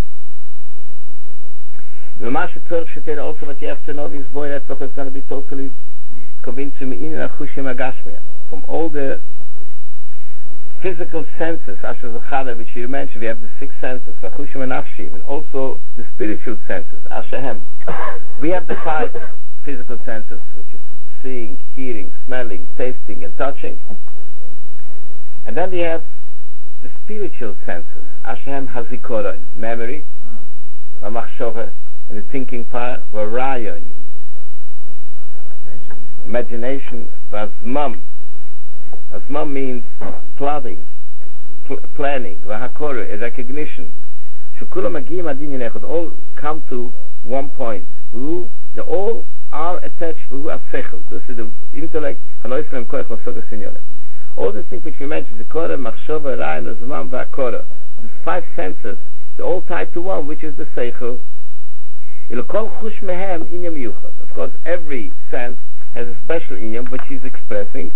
The Masha Tzorch Sheter also what you have to know this boy that is going to be totally convinced to me in Achushim Agashmiya. From all the physical senses, Asher Zachada, which you mentioned, we have the six senses, Achushim and Nafshim, and also the spiritual senses, Asherhem. We have the five physical senses, which is seeing, hearing, smelling, tasting, and touching. And then we have the spiritual senses, Asherhem Hazikoron, memory, Machshova, and the thinking part, Varayon, imagination, Vazmam. Vazmam means plotting, pl- planning, Vahakore, recognition. Shukula Magim Adin Yinechot, all come to one point. Who, they all are attached to a sechel. This is the intellect, Hanoislam Koech Lasoga Sinyonim. All the things which we mentioned, the Korah, Machshova, Rayon, Vazmam, Vahakore, the five senses, they're all tied to one, which is the seichel. Of course, every sense has a special inyam, which he's expressing.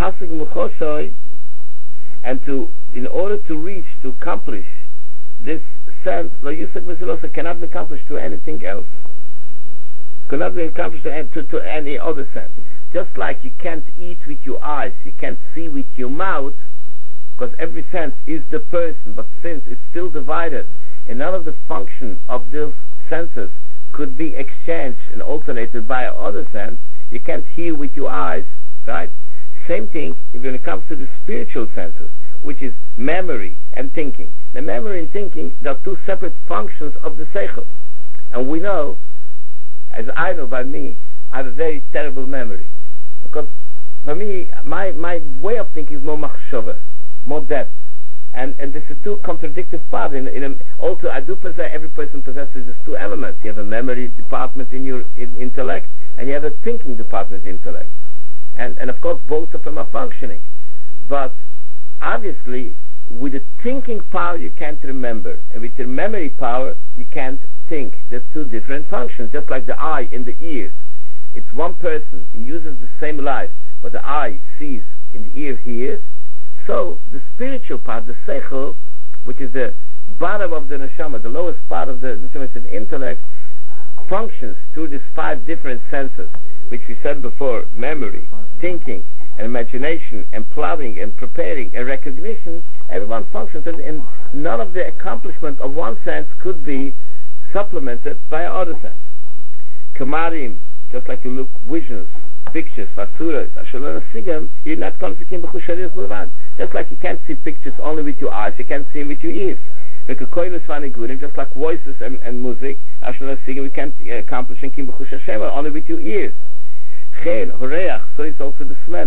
And to, in order to reach, to accomplish this sense, cannot be accomplished to anything else. Cannot be accomplished to, to, to any other sense. Just like you can't eat with your eyes, you can't see with your mouth, because every sense is the person, but since it's still divided, and none of the function of those senses could be exchanged and alternated by other sense, you can't hear with your eyes, right? Same thing when it comes to the spiritual senses, which is memory and thinking. The memory and thinking, there are two separate functions of the seichel. And we know, as I know by me, I have a very terrible memory. Because for me, my, my way of thinking is more machshava, more depth. And and this is two contradictory parts. In, in a, also, I do possess, every person possesses these two elements. You have a memory department in your in intellect, and you have a thinking department in intellect. And and of course, both of them are functioning. But obviously, with the thinking power, you can't remember. And with the memory power, you can't think. They're two different functions, just like the eye and the ears. It's one person. He uses the same life, but the eye sees and the ear hears. So, the spiritual part, the seichel, which is the bottom of the neshama, the lowest part of the neshama, the intellect, functions through these five different senses, which we said before, memory, thinking, and imagination, and plotting, and preparing, and recognition. Everyone functions, and, and none of the accomplishment of one sense could be supplemented by other sense. Kamarim, just like you look visions, pictures, vasuras, ashalona sigam, you're not conflicting b'chusharis b'levad. Just like you can't see pictures only with your eyes, you can't see them with your ears. Just like voices and, and music, ashalona sigam, we can't uh, accomplish in kim b'chush Hashem only with your ears. Chen, horeach, so it's also the smell.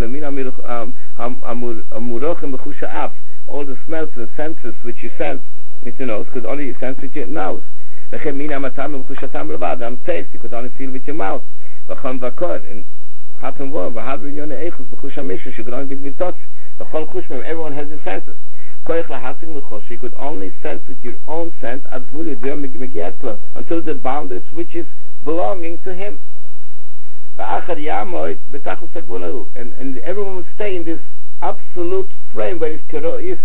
All the smells and the senses which you sense with your nose could only sense with your nose. And taste, you could only feel with your mouth. And hot and warm, you could only be with touch. Everyone has his senses. You could only sense with your own sense until the boundaries which is belonging to him. And, and everyone will stay in this absolute frame where is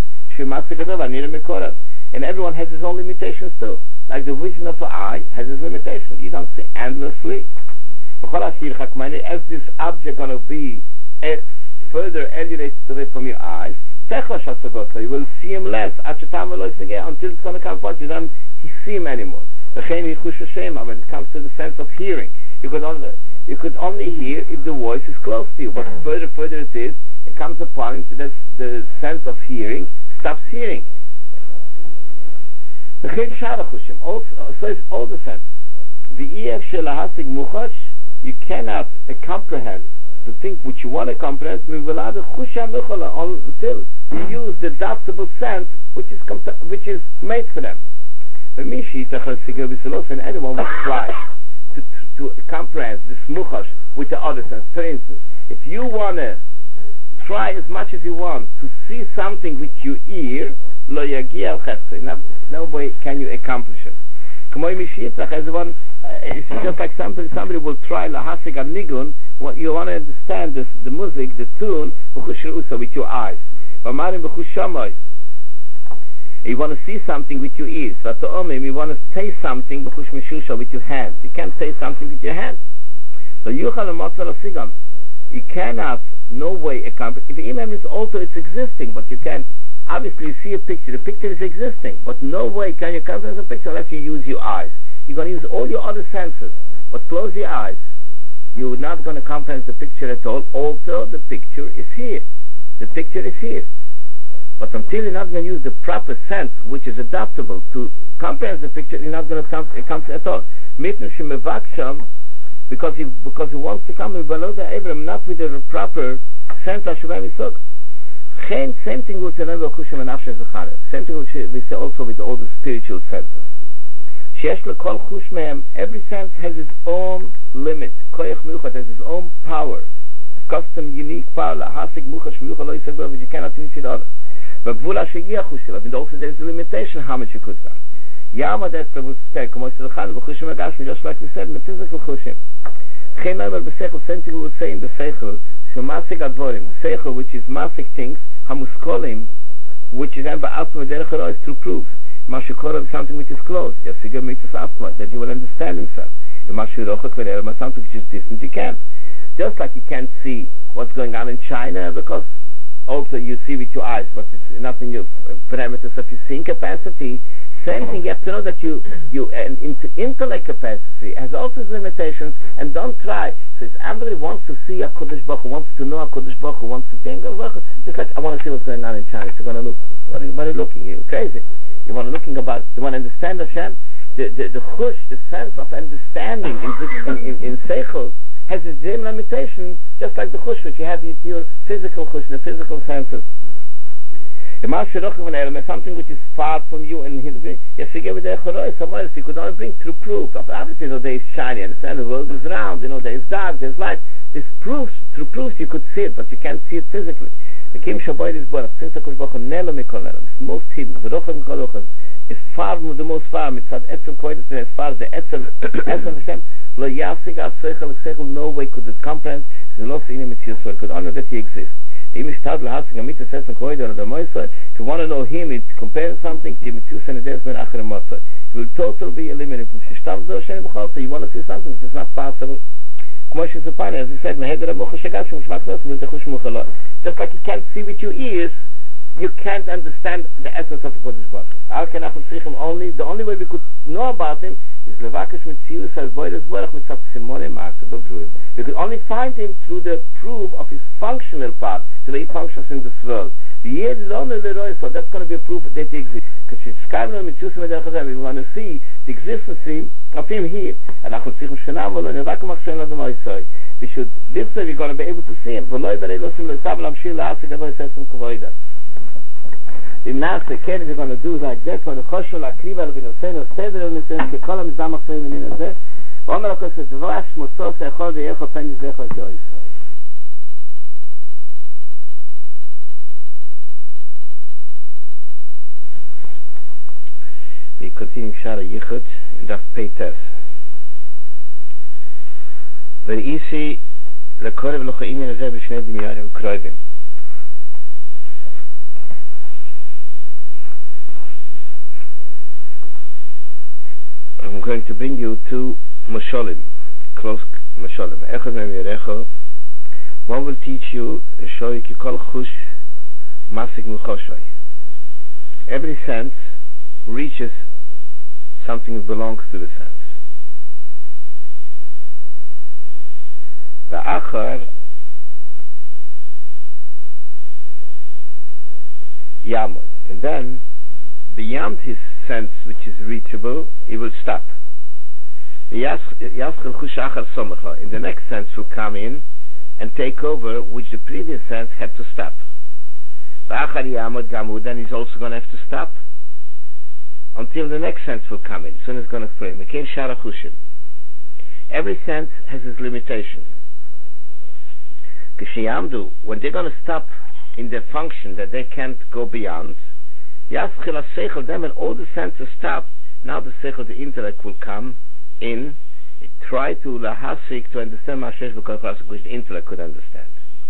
and everyone has his own limitations too. Like the vision of an eye has its limitations. You don't see endlessly. As this object going to be uh, further elevated away from your eyes, you will see him less until it's going to come point you don't see him anymore. When it comes to the sense of hearing, you could only you could only hear if the voice is close to you. But further, further it is, it comes a point that the sense of hearing stops hearing. Also, so it's all the sense. You cannot uh, comprehend the thing which you want to comprehend until you use the adaptable sense which is comp- which is made for them. And anyone will try to, to comprehend this muchash with the other sense. For instance, if you want to try as much as you want to see something with your ear, no, no way can you accomplish it. As one, uh, it's just like somebody, somebody will try lahasig al nigun. What you want to understand this, the music, the tune, with your eyes. You want to see something with your ears. You want to taste something with your hands. You can't taste something with your hands. So you cannot, no way accomplish. If imam is also it's existing, but you can't. Obviously, you see a picture. The picture is existing, but no way can you comprehend the picture unless you use your eyes. You're going to use all your other senses, but close your eyes. You're not going to comprehend the picture at all, although the picture is here. The picture is here. But until you're not going to use the proper sense, which is adaptable to comprehend the picture, you're not going to come at all. Because he because he wants to come with Abraham, not with the proper sense. Same thing with the same thing which we say also with all the spiritual senses. Every sense has its own limit. Has its own power, custom, unique power. Which you cannot use with others. And also there is a limitation how much you could go. Yama that's the respect, just like we said in the physical chushim. Same thing we would say in the seichel. The seichel which is masik things, hamuskolim, which is is through proofs. Mashukora is something which is close. That you will understand himself. Something which is distant, you can't. Just like you can't see what's going on in China because also you see with your eyes, but it's nothing your parameters of your seeing capacity. Same thing, you have to know that you, you and into intellect capacity has also its limitations, and don't try. So if somebody wants to see a Kodesh Baruch Hu, wants to know a Kodesh Baruch Hu, wants to think of Baruch Hu, just like I want to see what's going on in China. So you're going to look. What are, you, what are you looking? You're crazy. You want to looking about. You want to understand Hashem. The the the chush, the sense of understanding in in, in, in seichel has the same limitation, just like the chush which you have with your physical chush, the physical senses. Something which is far from you, and yes, you give it somewhere else. You could only bring through proof. Obviously, you know, there is shiny, understand the world is round, you know, there is dark, there is light. This proofs, through proofs you could see it, but you can't see it physically. The Kim Shabbat is born, since the Kodesh Nelo Mikol Nelo, it's most hidden. The Rochel Mikol Rochel is far, the most far, mitzad Etzem Kodesh, as far as the Etzem, Etzem Hashem, Lo Yasik Av Seichel Seichel, no way could it comprehend, the Lo Seinim Mitzvah, so it could honor that he exists. If you want to know him, it's comparing something to it will totally be eliminated. So you want to see something which is not possible. As we said, just like you can't see with your ears you can't understand the essence of the Kodesh Baruch Hu. Al kenachon tzrichim only, the only way we could know about him is levakesh mitzius as boides borach mitzat simone master b'bruim. We could only find him through the proof of his functional part, the way he functions in this world. So that's going to be a proof that he exists. Because we want to see the existence of him here. And we should, this way we're going to be able to see him. Im Nachse kennen we're going to do like that, when the Choshul Akriva Levinosenu Seder Levinosenu Kekolam Zamach Seim Menin Azeh Omer HaKos Es Dvash Motzos Echol V'Yecho Penis V'Yecho Eo Yisrael. We continue Shara Yichud in Daf Peites. V'Isi Lekorev Locha Inyan Azeh B'Shnei Dimyanim Kroivim. I'm going to bring you two Mosholim, close Mosholim. Echad Mem Yerecho. One will teach you Shoy Ki Kol Chush Masik Muchoshoy. Every sense reaches something that belongs to the sense. The Achar Yamod. And then beyond his sense which is reachable, he will stop. In the next sense will come in and take over, which the previous sense had to stop. Then he's also going to have to stop until the next sense will come in. Soon it's going to frame. Every sense has its limitation. When they're going to stop in their function that they can't go beyond, then when all the senses stop, now the seichel, the intellect, will come in, try to lahasik, to understand which the intellect could understand.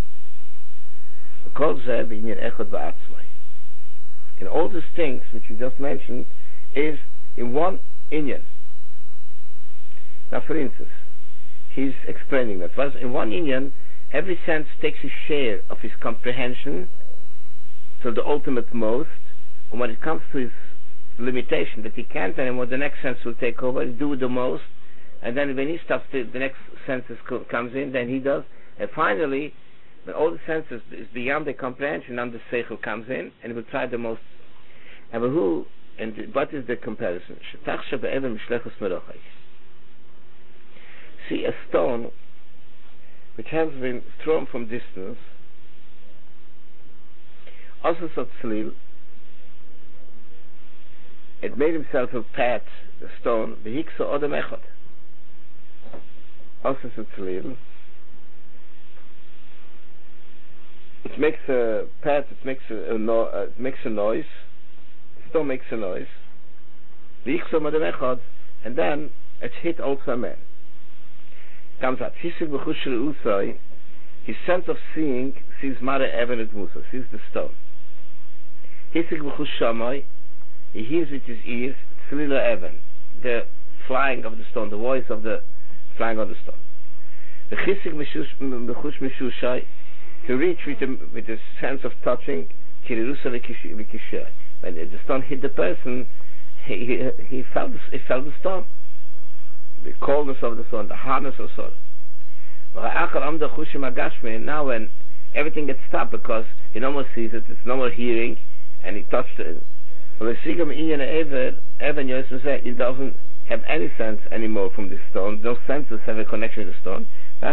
And all these things which we just mentioned is in one inyan. Now for instance, he's explaining that. First, in one inyan, every sense takes a share of his comprehension to the ultimate most. And when it comes to his limitation that he can't anymore, the next sense will take over, do the most, and then when he stops, the, the next sense co- comes in, then he does, and finally, when all the senses is beyond the comprehension, then the seichel comes in, and he will try the most. And who? And the, what is the comparison? See a stone which has been thrown from distance, also so tzlil. It made himself a pat, a stone, v'hikso odem echad. Also so tzlil. It makes a pat, it makes a, a, no, uh, it makes a noise, the stone makes a noise, v'hikso odem echad, and then it hit also a man. Comes out, his sense of seeing sees Mara Even et Musa, sees the stone. Hisig v'chush shamay, he hears with his ears Tzlila Even, the flying of the stone, the voice of the flying on the stone. The Chisig v'chush mishushai, to reach with the, with the sense of touching, Kirirusa v'kishay. When the stone hit the person, he, he, he, felt the, he felt the stone. The coldness of the stone, the hardness of the stone. Now when everything gets stopped because he no more sees it, it's no more hearing, and he touched it. He doesn't have any sense anymore from this stone. No senses have a connection to the stone.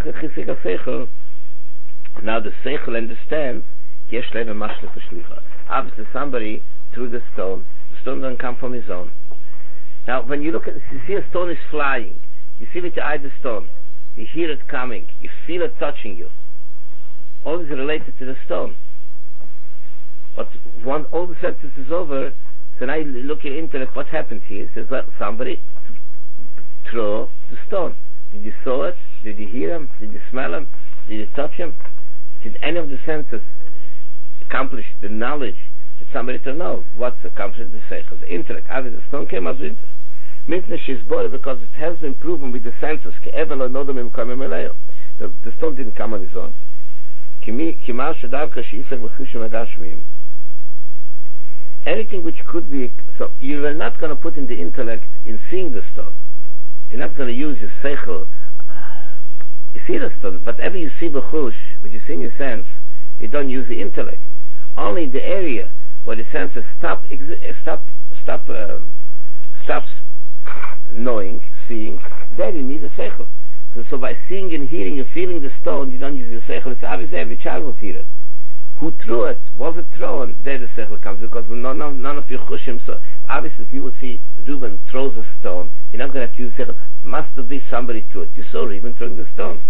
Now the seichel understands. Obviously somebody threw the stone. The stone doesn't come from his own. Now when you look at, you see a stone is flying. You see with your eye the stone. You hear it coming. You feel it touching you. All is related to the stone. But when all the senses is over, so now you look at intellect, what happened here? It says, well, somebody threw the stone. Did you saw it? Did you hear him? Did you smell him? Did you touch him? Did any of the senses accomplish the knowledge that somebody to know? What's accomplished the seichel? The intellect. Obviously the stone came out with Mithnish is born because it has been proven with the senses. The, the stone didn't come on its own. anything which could be, so you are not going to put in the intellect in seeing the stone. You're not going to use your seichel. You see the stone, but whatever you see b'chush, which you see in your sense, you don't use the intellect. Only the area where the senses stop, exi- stop, stop, um, stops knowing, seeing, there you need a seichel. So, so by seeing and hearing and feeling the stone, you don't use the seichel. It's obvious every child will hear it. Who threw it? Was it thrown? There the seichel comes, because none, none, none of your chushim. So obviously, if you will see Reuben throws a stone, you're not going to have to use seichel. Must there be somebody threw it? You saw Reuben throwing the stone.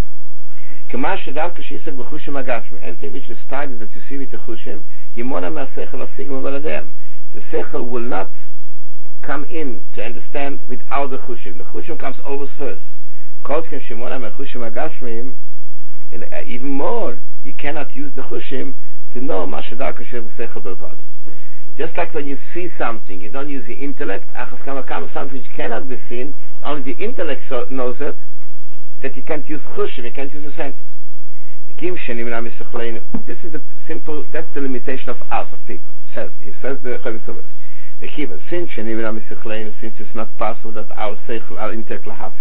Anything which is started that you see with the chushim, the seichel will not come in to understand without the chushim. The chushim comes always first. And uh, even more, you cannot use the chushim to know just like when you see something, you don't use the intellect. Something which cannot be seen, only the intellect so knows it, that you can't use chushim, you can't use the senses. This is the simple, that's the limitation of us, of people. Says, he says the Chavis the Kiva, since since it's not possible that our seichel, our intellect,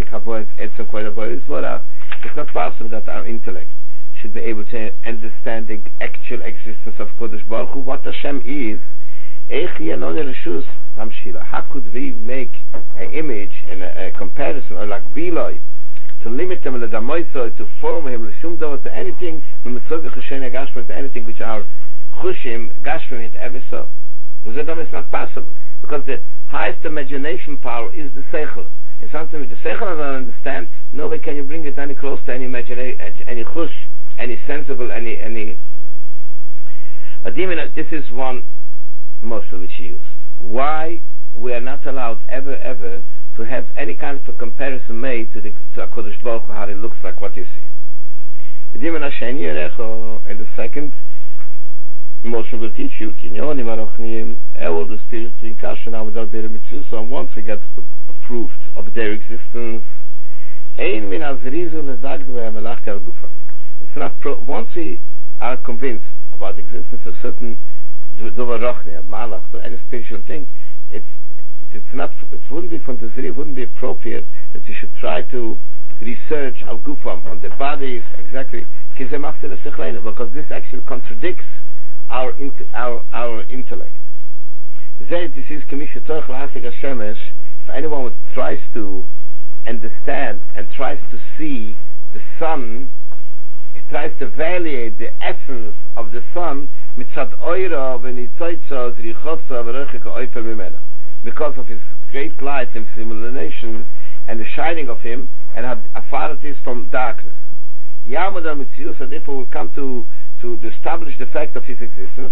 it's not possible that our intellect should be able to understand the actual existence of Kodesh Baruch Hu, what Hashem is. How could we make an image and a, a comparison, or like Biloi, to limit him to form him to anything, to anything which our Chushim, Gashmim had ever saw? It's not possible, because the highest imagination power is the Seichel. It's something which the Seichel doesn't understand. No way can you bring it any close to any imagination, any Chush, any sensible, any any. This is one mostly which he used. Why we are not allowed ever ever to have any kind of a comparison made to the to HaKadosh Baruch Hu, how it looks like what you see. And the second, Moshe will teach you, all the spirits in Kasha now without their mitzvah, so once we get approved of their existence, it's not pro- once we are convinced about the existence of certain dover rochni, a malach, or any spiritual thing, it's it's not, it wouldn't be fantasy, it wouldn't be appropriate that we should try to research al gufam on the bodies exactly, because this actually contradicts our int- our our intellect. This is if anyone tries to understand and tries to see the sun, it tries to evaluate the essence of the sun because of his great light and illuminations and the shining of him, and how far it is from darkness. So therefore will come to to establish the fact of his existence.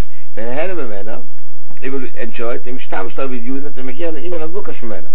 He will enjoy it, he will use it, and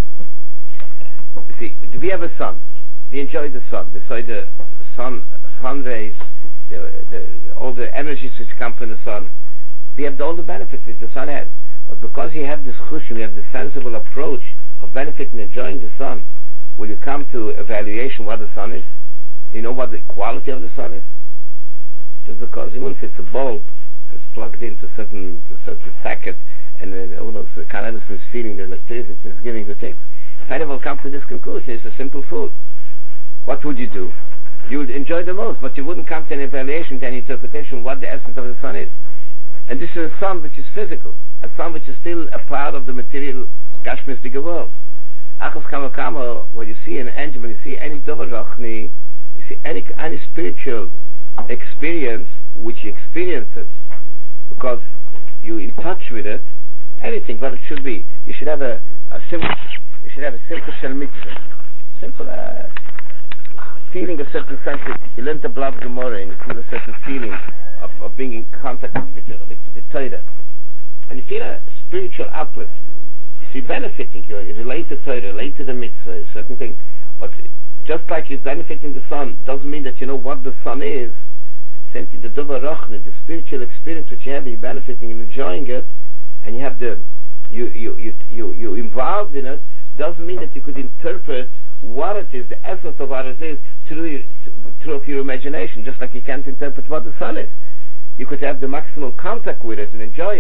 you see, we have a sun. We enjoy the sun. We enjoy the sun, sun rays, the, the, all the energies which come from the sun. We have the, all the benefits which the sun has. But because you have this chushim, you have the sensible approach of benefiting and enjoying the sun, will you come to evaluation what the sun is? You know what the quality of the sun is? Just because even if it's a bulb, it's plugged into a certain, to a certain socket, and uh, all those kind of is feeling the electricity, it's giving the thing. If anyone comes to this conclusion, it's a simple fool. What would you do? You would enjoy the most, but you wouldn't come to an evaluation, to an interpretation of what the essence of the sun is. And this is a sun which is physical, a sun which is still a part of the material Gashmistic world. Achas kama kama, when you see an angel, when you see any dovarachni, you see any any spiritual experience which you experience it because you're in touch with it, anything, but it should be. You should have a, a simple. You should have a simple shel mitzvah, simple uh, feeling, a certain sense. You learn the blood Gemara and you feel a certain feeling of, of being in contact with the, with the Torah, and you feel a spiritual uplift. You see benefiting. You relate to Torah, relate to the mitzvah, a certain thing. But just like you're benefiting the sun, doesn't mean that you know what the sun is. Same thing, the Dover Rochne, the spiritual experience that you have, you're benefiting and enjoying it, and you have the you you you you you involved in it. Doesn't mean that you could interpret what it is, the essence of what it is, through your, through your imagination, just like you can't interpret what the sun is. You could have the maximal contact with it and enjoy it,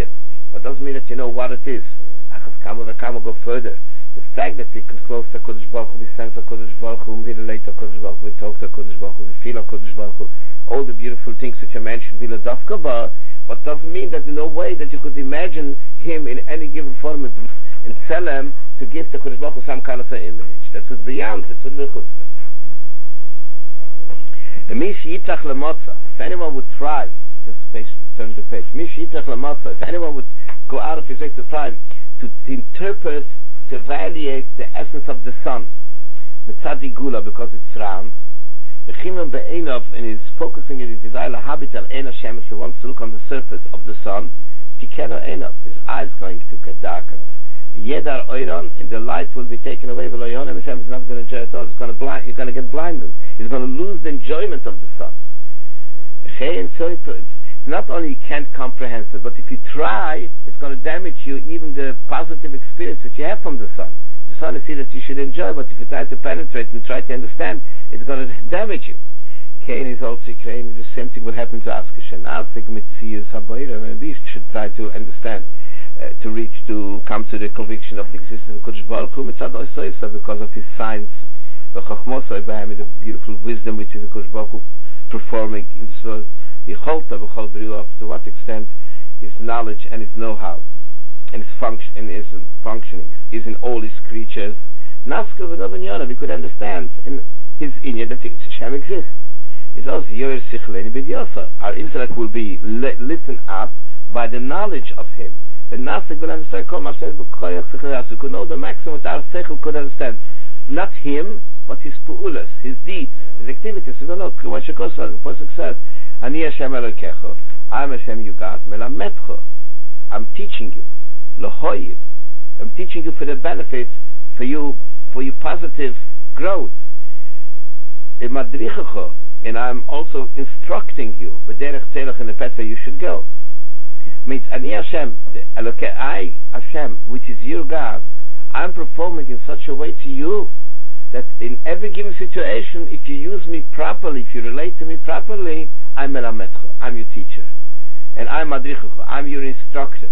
But doesn't mean that you know what it is. Achas kama v'kama go further. The fact that we can close to Kodesh Baruch Hu, we sense to Kodesh Baruch Hu, we relate to Kodesh Baruch Hu, we talk to Kodesh Baruch Hu, we feel Kodesh Baruch Hu, all the beautiful things which I mentioned, Vila Dafka Ba, but doesn't mean that in no way that you could imagine him in any given form in Tselem to give to Kodesh Baruch Hu some kind of an image. That's what's beyond, that's what we're chutzpah. The Mish Yitzach Lemotza, if anyone would try, just face, turn the page, Mish Yitzach Lemotza, if anyone would go out of his way to try to, to interpret, to evaluate the essence of the sun, Mitzadi Gula, because it's round, the Chimon Be'enov, and he's focusing in his desire, Lahabital En Hashem, if he wants to look on the surface of the sun, Tikeno Enov, his eyes going to get darkened. Yedar Oiron, and the light will be taken away, but Hashem is not going to enjoy it at all. It's going to blind, you're going to get blinded. He's going to lose the enjoyment of the sun. It's not only you can't comprehend it, but if you try, it's going to damage you, even the positive experience that you have from the sun. The sun is here that you should enjoy, but if you try to penetrate and try to understand, it's going to damage you. Cain is also Cain. The same thing will happen to Askashan. Asik Mitziyus Habayra, and we should try to understand, uh, to reach, to come to the conviction of the existence of Kodesh Baruch Hu, because of his science, the beautiful wisdom which is the Kodesh Baruch Hu performing in this world. To what extent his knowledge and his know-how and his function and his functioning is in all his creatures. We could understand in his inyan that Hashem exists. It's also our intellect will be lit, litten up by the knowledge of him. The Nasik will understand. We could know the maximum what our seichel could understand. Not him, but his pu'ulas, his deeds, his activities. We don't know. Pasuk says, Ani Hashem Elokecho, I'm Hashem Yugat, Melametcho. I'm teaching you. Lohoyib. I'm teaching you for the benefit, for you, for your positive growth. Madrichecho, and I'm also instructing you, B'derech Telech, in the path where you should go. Means Ani Hashem, Elokeh, I Hashem, which is your God, I'm performing in such a way to you that in every given situation, if you use me properly, if you relate to me properly, I'm Melametcho, I'm your teacher. And I'm Madrichecho, I'm your instructor.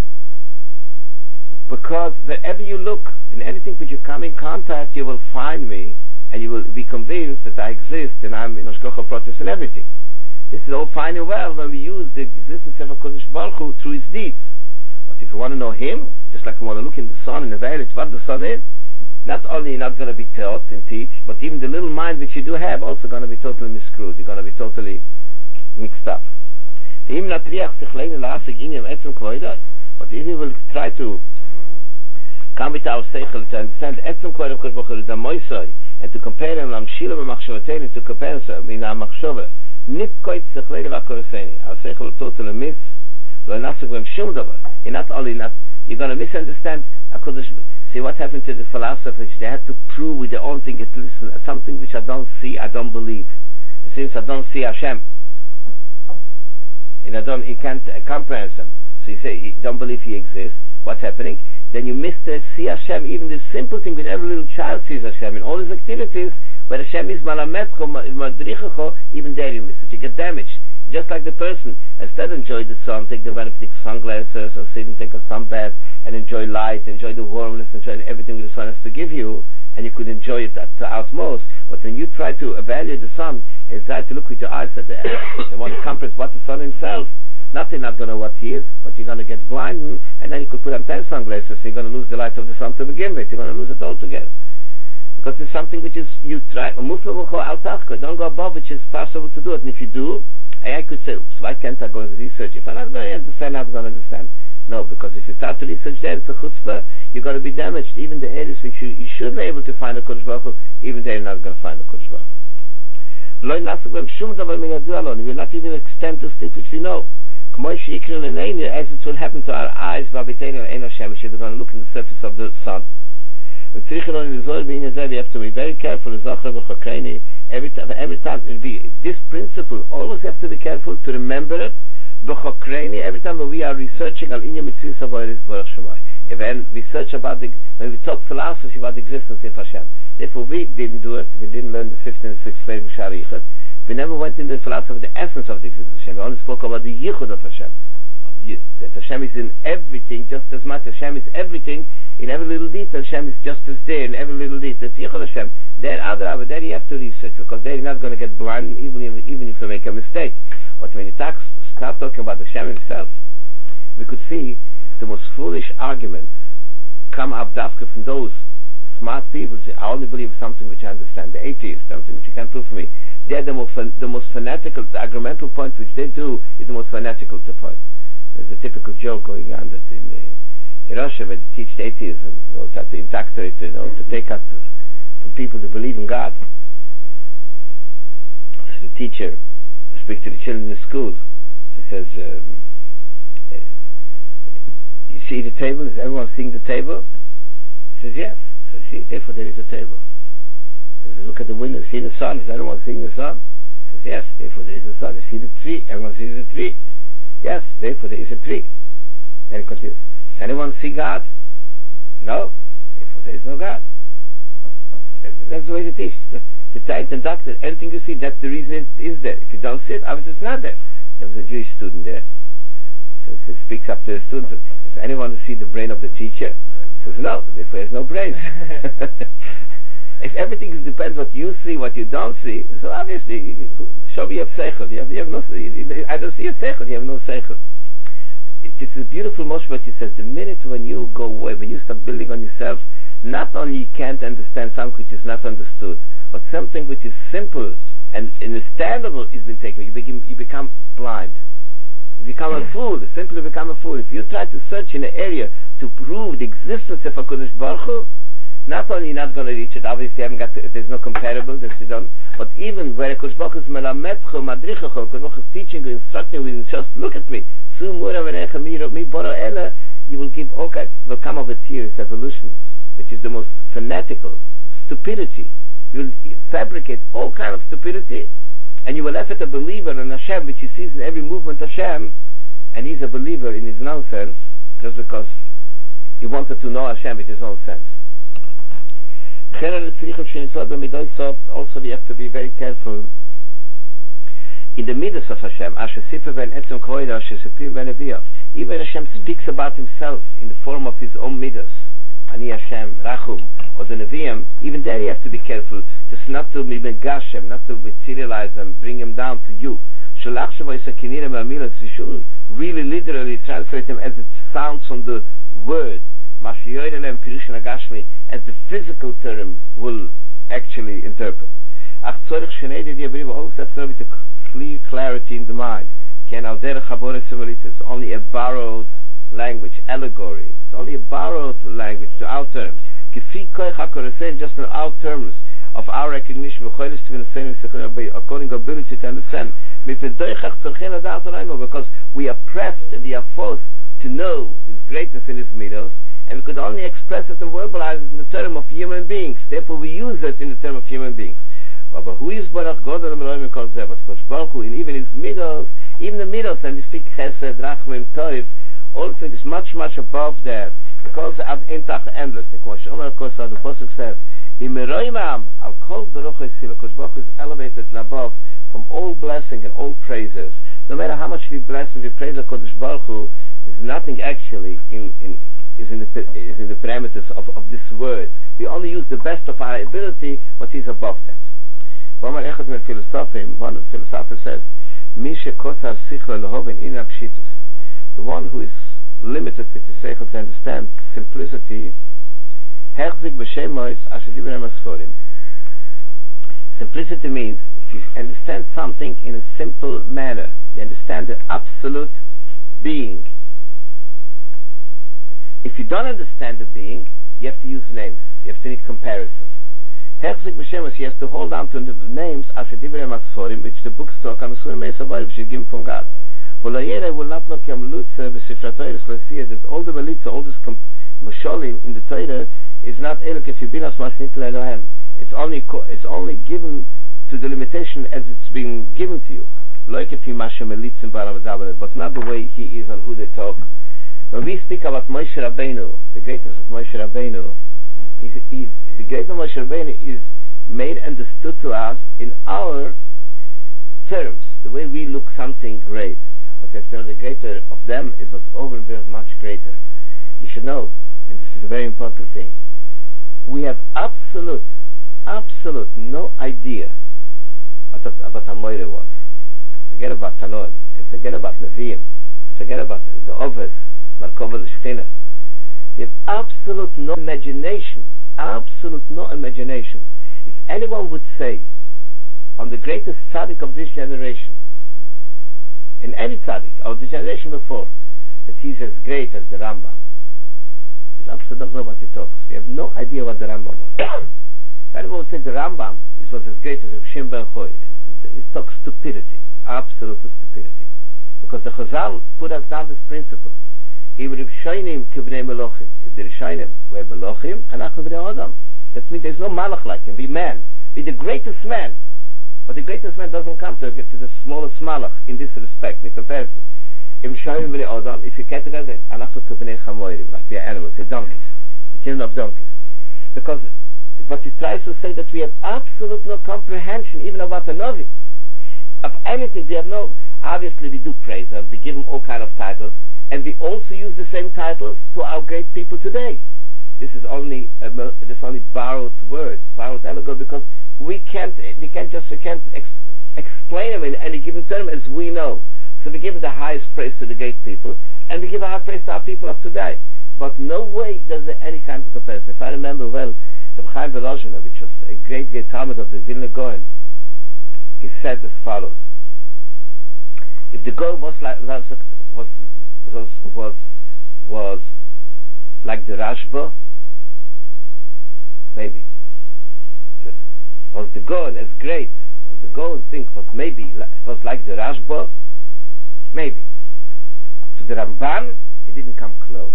Because wherever you look, in anything which you come in contact, you will find me, and you will be convinced that I exist, and I'm in Hashgacha Pratis and everything. This is all fine and well when we use the existence of HaKadosh Baruch Hu through his deeds. But if you want to know him, just like you want to look in the sun and evaluate what the sun is, not only you're not going to be taught and teach, but even the little mind which you do have also going to be totally miscrewed. You're going to be totally mixed up. But if you will try to come with our seichel to understand etzem kvoid of Kodesh Baruch Hu, the moisoi, and to compare him l'amshila b'machshavatein, to compare him in our machshava, nipkoit sechlein v'akoroseni. Our seichel will totally miss. Lo nasuk v'em shum davar. You're not only not, you're going to misunderstand a Kodesh. See what happened to the philosophers? They had to prove with their own thing. It's listen, something which I don't see, I don't believe. Since I don't see Hashem, and I don't, you can't uh, comprehend him. So you say you don't believe he exists. What's happening? Then you miss the see Hashem, even the simple thing with every little child sees Hashem in all his activities, where Hashem is malametcho, madrichecho, even there you miss it. You get damaged. Just like the person, instead of enjoy the sun, take the benefit, sunglasses, or sit and take a sun bath, and enjoy light, enjoy the warmness, enjoy everything the sun has to give you, and you could enjoy it at the utmost. But when you try to evaluate the sun, and try to look with your eyes at the and want to comprehend what the sun himself, not you're not going to know what he is, but you're going to get blinded, and then you could put on ten sunglasses, so you're going to lose the light of the sun to begin with. You're going to lose it altogether. Because it's something which is, you try, don't go above, which is possible to do it. And if you do, I could say, oops, why can't I go and research? If I'm not going to understand, I'm not going to understand. No, because if you start to research there, it's a chutzpah, you're going to be damaged. Even the areas which you, you should be able to find a Kodesh Baruch Hu, even there you're not going to find a Kodesh Baruch Hu. We will not even extend to things which we know. As it will happen to our eyes, we're going to look in the surface of the sun. We have to be very careful. Every time, every time, be, this principle, always have to be careful to remember it. Every time when we are researching Al Inya Mitzvah Savoyris Baruch Shemai, when we search about the, when we talk philosophy about the existence of Hashem, therefore we didn't do it. We didn't learn the fifth and sixth grade Sharichet. We never went into the philosophy of the essence of the existence of Hashem. We only spoke about the Yichud of Hashem. you, that Hashem is in everything just as much. Hashem is everything in every little detail. Hashem is just as there in every little detail. It's Yichud Hashem. There, other, there you have to research, because there you're not going to get blind, even if, even if you make a mistake. But when you talk, start talking about Hashem himself, we could see the most foolish arguments come up dafka from those smart people who say, I only believe something which I understand. The atheists, something which you can't prove for me. They're the most, the most fanatical, the argumental point which they do is the most fanatical to point. There's a typical joke going on that in, uh, in Russia, where they teach atheism, you know, to indoctrinate, you know, to take out from people to believe in God. So the teacher speaks to the children in the school. She says, um, uh, you see the table? Is everyone seeing the table? He says, yes. So see, therefore there is a table. He says, look at the window, see the sun? Is everyone seeing the sun? He says, yes, therefore there is a sun. You see the tree? Everyone sees the tree? Yes, therefore there is a tree. Then he continues, does anyone see God? No, therefore there is no God. That's the way they teach. The try to induct it. Anything you see, that's the reason it is there. If you don't see it, obviously it's not there. There was a Jewish student there. So he speaks up to the student. Does anyone see the brain of the teacher? He says, no, therefore there's no brain. If everything depends what you see, what you don't see, so obviously, show me you have seichel. You have, you have no, I don't see a seichel, you have no seichel. It's a beautiful motion, but he says, the minute when you go away, when you start building on yourself, not only you can't understand something which is not understood, but something which is simple and understandable is been taken. You begin, you become blind. You become a fool. You simply become a fool. If you try to search in an area to prove the existence of HaKadosh Baruch Hu, not only you're not going to reach it, obviously you haven't got to, there's no comparable, there's no, but even where HaKadosh Baruch Hu is melametcho, madrichecho, HaKadosh Baruch Hu is teaching you, instructing you, just look at me. You will give all kinds, you will come up with theories, evolutions, which is the most fanatical stupidity. You will fabricate all kind of stupidity, and you will laugh at a believer in Hashem, which he sees in every movement of Hashem, and he's a believer in his nonsense, just because he wanted to know Hashem with his own sense. Also, we have to be very careful in the midas of Hashem. Even Hashem speaks about himself in the form of his own midas, Ani Hashem, Rachum, or the Nevi'im. Even there you have to be careful, just not to be megashem, not to materialize them, bring them down to you. You shouldn't really literally translate them as it sounds from the word, as the physical term will actually interpret. Always have to know with a clear clarity in the mind. It's only a borrowed language, allegory. It's only a borrowed language to our terms. Just in our terms of our recognition, according to ability to understand. Because we are pressed and we are forced to know his greatness in his middles, and we could only express it and verbalize it in the term of human beings. Therefore we use it in the term of human beings. But who is Baruch God and Baruch Hu, in even his middles, even the middles, and we speak Chesed, Rachmim, Toiv, all things much, much above that. Because ad entach endless. The Pasuk says, Imeroimam al kol Baruch Hu, because Baruch Hu is elevated and above from all blessing and all praises. No matter how much we bless and we praise HaKadosh Baruch Hu, is nothing actually in, in is in the is in the parameters of, of this word. We only use the best of our ability, but he's above that. One of the philosophers says, the one who is limited with his seichel to understand simplicity, simplicity means if you understand something in a simple manner, you understand the absolute being. If you don't understand the being, you have to use names, you have to need comparisons. Hechzik b'shemus, he has to hold on to the names after Divrei Masforim, which the books talk on the Surah Meisavai, which is given from God. V'layera will not know Kiam Lutzer b'Sifra Torah Shlesia, that all the Melitza, all this Mosholim in the Torah is not Elok Efibinas Masnit Le'Elohem. It's only it's only given to the limitation as it's being given to you. Like if you Masha Melitzim Baram, but not the way he is and who they talk. When we speak about Moshe Rabbeinu, the greatness of Moshe Rabbeinu, he's, he's, the greatness of Moshe Rabbeinu is made understood to us in our terms, the way we look something great. what you have to know, the greater of them is what's over and beyond much greater. You should know, and this is a very important thing, we have absolute, absolute no idea what a, what a moire was. Forget about Tanoim, forget about Nevi'im, forget about the Oves, Markova the Shechina. We have absolute no imagination, absolute no imagination. If anyone would say on the greatest tzaddik of this generation, in any tzaddik of the generation before, that he's as great as the Rambam, he absolutely doesn't know what he talks. We have no idea what the Rambam was. If anyone would say the Rambam is was as great as Reb Shimon ben Choy, he talks stupidity, absolute stupidity. Because the Chazal put us down this principle. If the Rishonim kibnei Melochim, if the Rishonim were Melochim, anachnu bnei Adam. That means there's no Malach like him. Be man, be the greatest man. But the greatest man doesn't come to, to the smallest Malach in this respect, in comparison. If Rishonim bnei Adam, if you categorize it, anachnu kibnei Chamorim, like we are animals, the donkeys, the children of donkeys. Because what he tries to say that we have absolute no comprehension even about the Novi. Of anything, we have no. Obviously, we do praise them. We give them all kind of titles. And we also use the same titles to our great people today. This is only uh, this only borrowed words, borrowed allegory, because we can't we can't just we can't ex explain them in any given term as we know. So we give the highest praise to the great people, and we give our praise to our people of today. But no way does there any kind of comparison. If I remember well, Reb Chaim Volozhiner, which was a great great Talmud of the Vilna Gaon, he said as follows: if the Gaon was like was was was was like the Rashba, maybe. Was the Gaon as great? Was the Gaon think was maybe was like the Rashba? Maybe. To the Ramban, it didn't come close.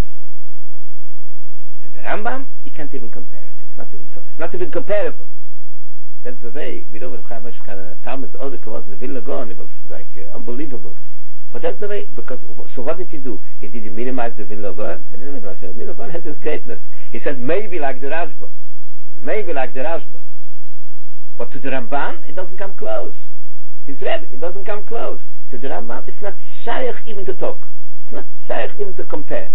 To the Rambam, you can't even compare it. It's not even it's not even comparable. That's the way we don't have much kind of Talmud Odeka was in the Vilna Gaon. It was like uh, unbelievable. But that's the way, because, so what did he do? He did he minimize the Vilna Gaon? He didn't minimize it. Vilna Gaon has his greatness. He said maybe like the Rashba. Maybe like the Rashba. But to the Ramban, it doesn't come close. He's ready, it doesn't come close. To the Ramban, it's not shaykh even to talk. It's not shaykh even to compare.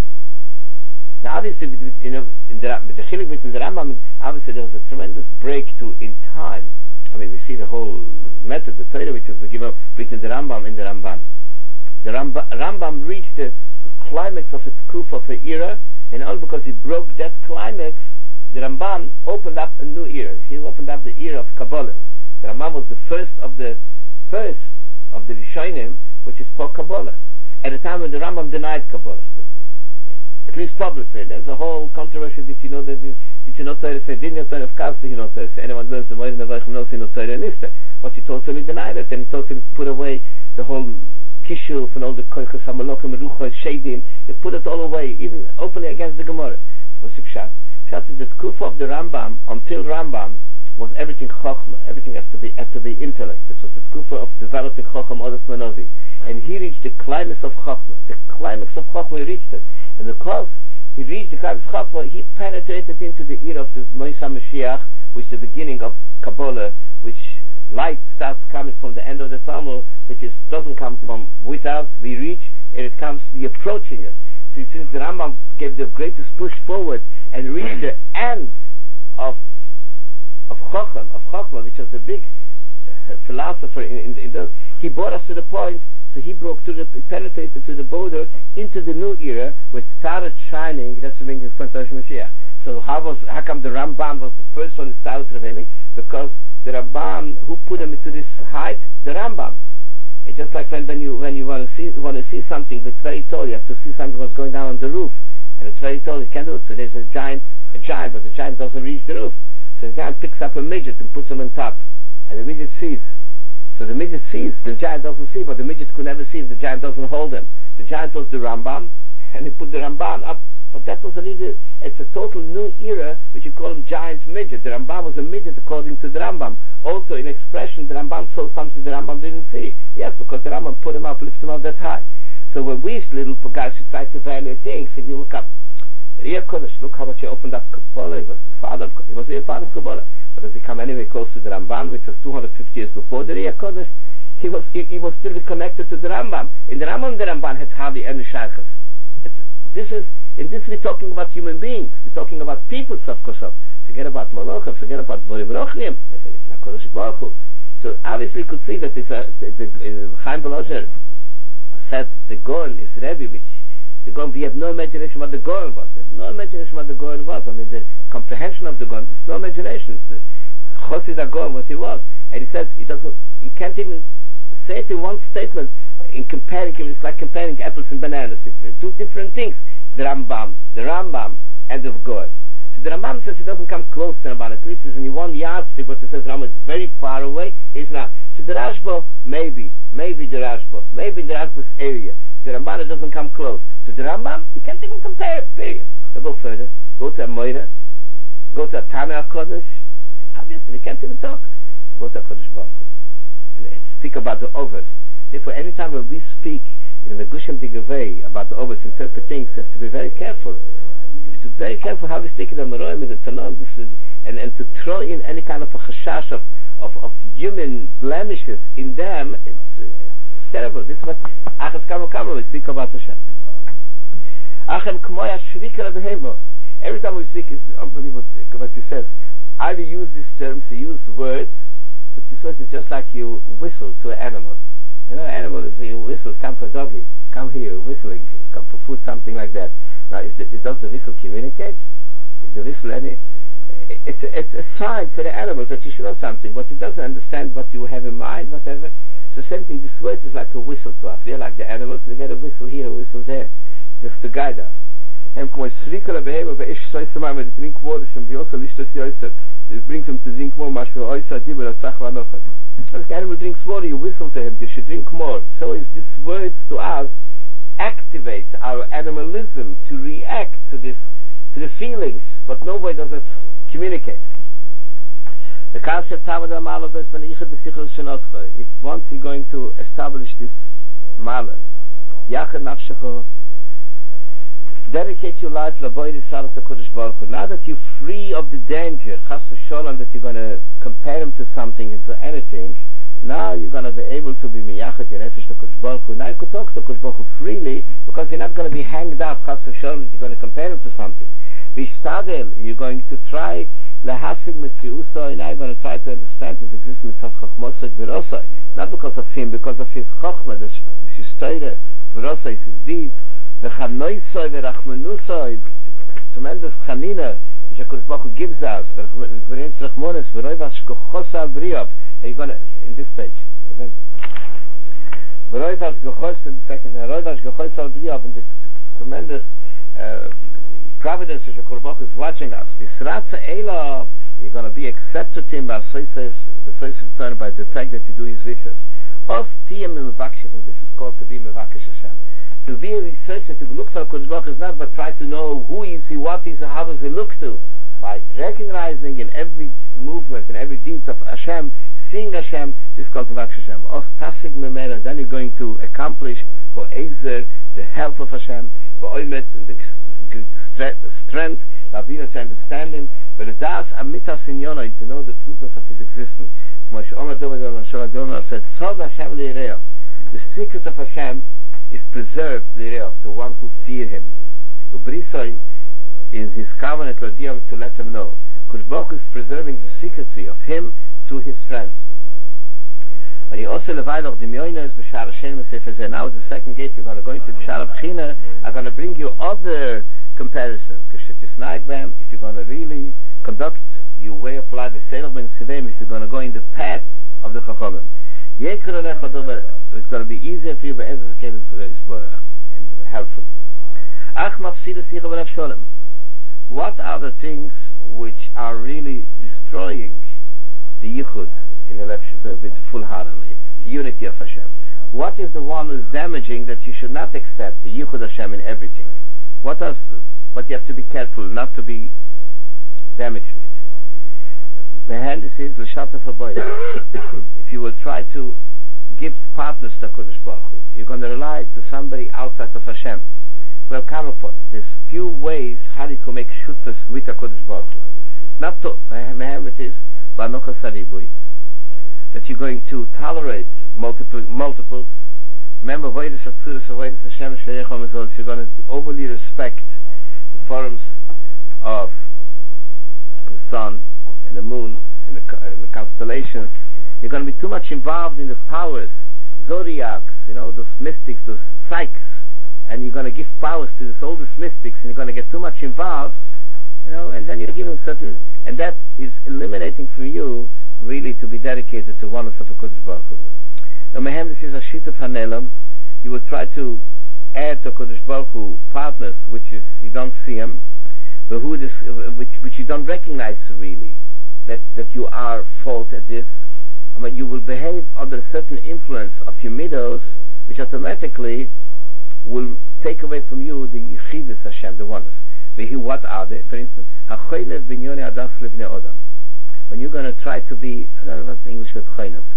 Now obviously, you know, in the, with the chilik between the Rambam, obviously there was a tremendous breakthrough in time. I mean, we see the whole method, the Torah, which is given between the Rambam and the Ramban. The Ramba, Rambam reached the climax of its kuf of the era, and all because he broke that climax, the Ramban opened up a new era. He opened up the era of Kabbalah. The Rambam was the first of the first of the Rishonim, which is called Kabbalah. At the time when the Rambam denied Kabbalah, at least publicly, there's a whole controversy. Did you know that? Did you know Torah? Say, didn't you know Torah? Of course, you know Torah. Anyone learns the Moed Nevochim knows he knows Torah and Nista. But he totally denied it, and he totally put away the whole Kishuf and all the Koichos Hamalokim, Ruchos, Shadim. He put it all away, even openly against the Gemara. What's the pshat? Pshat is the kufa of the Rambam until Rambam was everything Chochma. Everything has to be had to be intellect. This was the kufa of developing Chochma Odas Manovi, and he reached the climax of Chochma. The climax of Chochma, he reached it, and because he reached the climax of Chochma, he penetrated into the era of the Moshe Mashiach, which is the beginning of Kabbalah, which light starts coming from the end of the tunnel, which is doesn't come from with us. We reach, and it comes. We approaching it. So since the Rambam gave the greatest push forward and reached the end of of Chochma, of Chochma, which was the big uh, philosopher in, in, in the, he brought us to the point. So he broke to the, penetrated to the border into the new era, which started shining. That's the meaning of Mashiach. So how was how come the Rambam was the first one that started revealing? Because the Rambam, who put him into this height, the Rambam. It's just like when, when you when you want to see want to see something that's very tall, you have to see something that's going down on the roof, and it's very tall. You can't do it. So there's a giant, a giant, but the giant doesn't reach the roof. So the giant picks up a midget and puts him on top, and the midget sees. So the midget sees, the giant doesn't see, but the midget could never see if the giant doesn't hold him. The giant was the Rambam, and he put the Ramban up. But that was a little, it's a total new era, which you call him giant midget. The Rambam was a midget according to the Rambam. Also, in expression, the Rambam saw something the Rambam didn't see. Yes, because the Rambam put him up, lifted him up that high. So when we little guys who try to evaluate things, if you look up, Riyah Kodesh, look how much he opened up Kabbalah. He was the father of, he was the father of Kabbalah. But as he come anyway close to the Ramban, which was two hundred fifty years before the Riyah Kodesh, he was he, he was still connected to the Rambam. In the Rambam, the Ramban had hardly any shaykhs. This is in this we're talking about human beings. We're talking about people. Of course, forget about Malachim, forget about Dvorim Rochnim. So obviously, you could see that if uh, the, the, uh, Chaim Belosher said the Goen is Rebbe, which the Goen, we have no imagination what the Goen was. We have no imagination what the Goen was. I mean, the comprehension of the Goen, there's no imagination. It's the Chosid HaGoen, what he was. And he says, he doesn't, he can't even say it in one statement. In comparing him, it's like comparing apples and bananas. It's uh, two different things. The Rambam, the Rambam, and the Goen. So the Rambam says he doesn't come close to the Rambam. At least he's in one yardstick, but it says the Rambam is very far away. He's not. So the Rashba, maybe, maybe the Rashba, maybe the Rashba's area. The Rambam doesn't come close. To the Rambam, you can't even compare it, period. So go further. Go to a Moira. Go to a Tana HaKodesh. Obviously, we can't even talk. Go to a Kodesh Baruch Hu. And speak about the overs. Therefore, any time when we speak in a Megushem Digavei about the overs, interpret things, we have to be very careful. We have to be very careful how we speak in the Meroim, in the Tanakh, and, and to throw in any kind of a chashash of, of, of human blemishes in them. It's, uh, it's terrible. This is what Achas Kamo Kamo we speak about Hashem. Achem Kmoya Shrika Behemo. Every time we speak, it's unbelievable what he says. I will use these terms, to use words, but this word is just like you whistle to an animal. You know, an animal is you whistle, come for a doggy, come here, whistling, come for food, something like that. Now, is the, does the whistle communicate? Is the whistle any? It's a, it's a sign for the animal that you should know something, but it doesn't understand what you have in mind, whatever. So same thing, this word is like a whistle to us. We're like the animals, we get a whistle here, a whistle there, just to guide us. And when Shrikala Behema Beish Shoysamam, they drink water from the also Lishtos Yosef. This brings him to drink more, Mashma Oysa Dibur Atzachva Nochad. So the animal drinks water, you whistle to him, you should drink more. So is this words to us activate our animalism to react to this, to the feelings, but no way does it communicate. The concept if once you're going to establish this Mala, Yachad Nafshecho, dedicate your life to Kodesh Baruch Hu. Now that you're free of the danger, Chas v'Sholom, that you're going to compare him to something, into anything, now you're going to be able to be miyachet your nefesh to Kodesh Baruch Hu. Now you could talk to Kodesh Baruch Hu freely, because you're not going to be hanged up, Chas v'Sholom, that you're going to compare him to something. Vishtadel, you're going to try lahasig mitziusoi, now you're going to try to understand his existence as chachmosoi v'rosoi, not because of him, because of his chachma, the shistoire, v'rosoi, his deed, v'chanoisoi v'rachmanusoi, tremendous chanina, which HaKadosh Baruch Hu gives us, v'reinz rachmones, v'roivas gochosal briop, and you're going to, in this page, v'roivas gochos, in the second, v'roivas gochosal briop, and the tremendous uh, providence which HaKadosh Baruch Hu is watching us. V'sratza eila, you're going to be accepted to him by the fact that you do his wishes. Of tiyam mevakshes, and this is called to be mevakesh Hashem. To be a researcher, to look for HaKadosh Baruch Hu is not but try to know who is he, what is he, how does he look to. By recognizing in every movement, in every deed of Hashem, seeing Hashem, this is called mevakesh Hashem. Of tasig memera, then you're going to accomplish for Ezer, the help of Hashem, for Oimet, and the strength, Ravina, to understand him, but the das amitas in Yonah, to know the truthfulness of his existence. Said, the secret of Hashem is preserved to one who fear him. Ubrisoi in his covenant to let him know. Kodesh Baruch Hu is preserving the secrecy of him to his friends. And he also levailach dimyoinas b'shar Hashem and now the second gate, you're going to go into the Shara B'china, I'm going to bring you other comparisons. If you're going to really conduct your way of life, if you're going to go in the path of the Chachamim, it's going to be easier for you and helpful. What are the things which are really destroying the yichud in election with full-heartedly, the unity of Hashem? What is the one who is damaging that you should not accept the yichud Hashem in everything? What else? But you have to be careful not to be damaged with. If you will try to give partners to Kodesh Baruch Hu, you're going to rely to somebody outside of Hashem. Well, come upon it. There's few ways how you can make shutfas with Kodesh Baruch Hu. Not to, it is that you're going to tolerate multiple, multiples. Remember, Voidus Atzuris, Voidus Hashem, Sheyech HaMazon, you're going to overly respect the forms of the sun and the moon and the, and the constellations. You're going to be too much involved in the powers, zodiacs, you know, those mystics, those psychics, and you're going to give powers to these oldest mystics, and you're going to get too much involved, you know, and then you're giving certain, and that is eliminating from you really to be dedicated to oneness of the Kodesh Baruch Hu. And Mehem, this is a sheet of Hanelam. You will try to add to Kodesh Baruch Hu partners, which is you don't see them, but who this, which which you don't recognize really, that that you are fault at this. I mean, you will behave under a certain influence of your middos, which automatically will take away from you the Yechidus Hashem, the oneness. What are they? For instance, when you're going to try to be, I don't know what's the English word,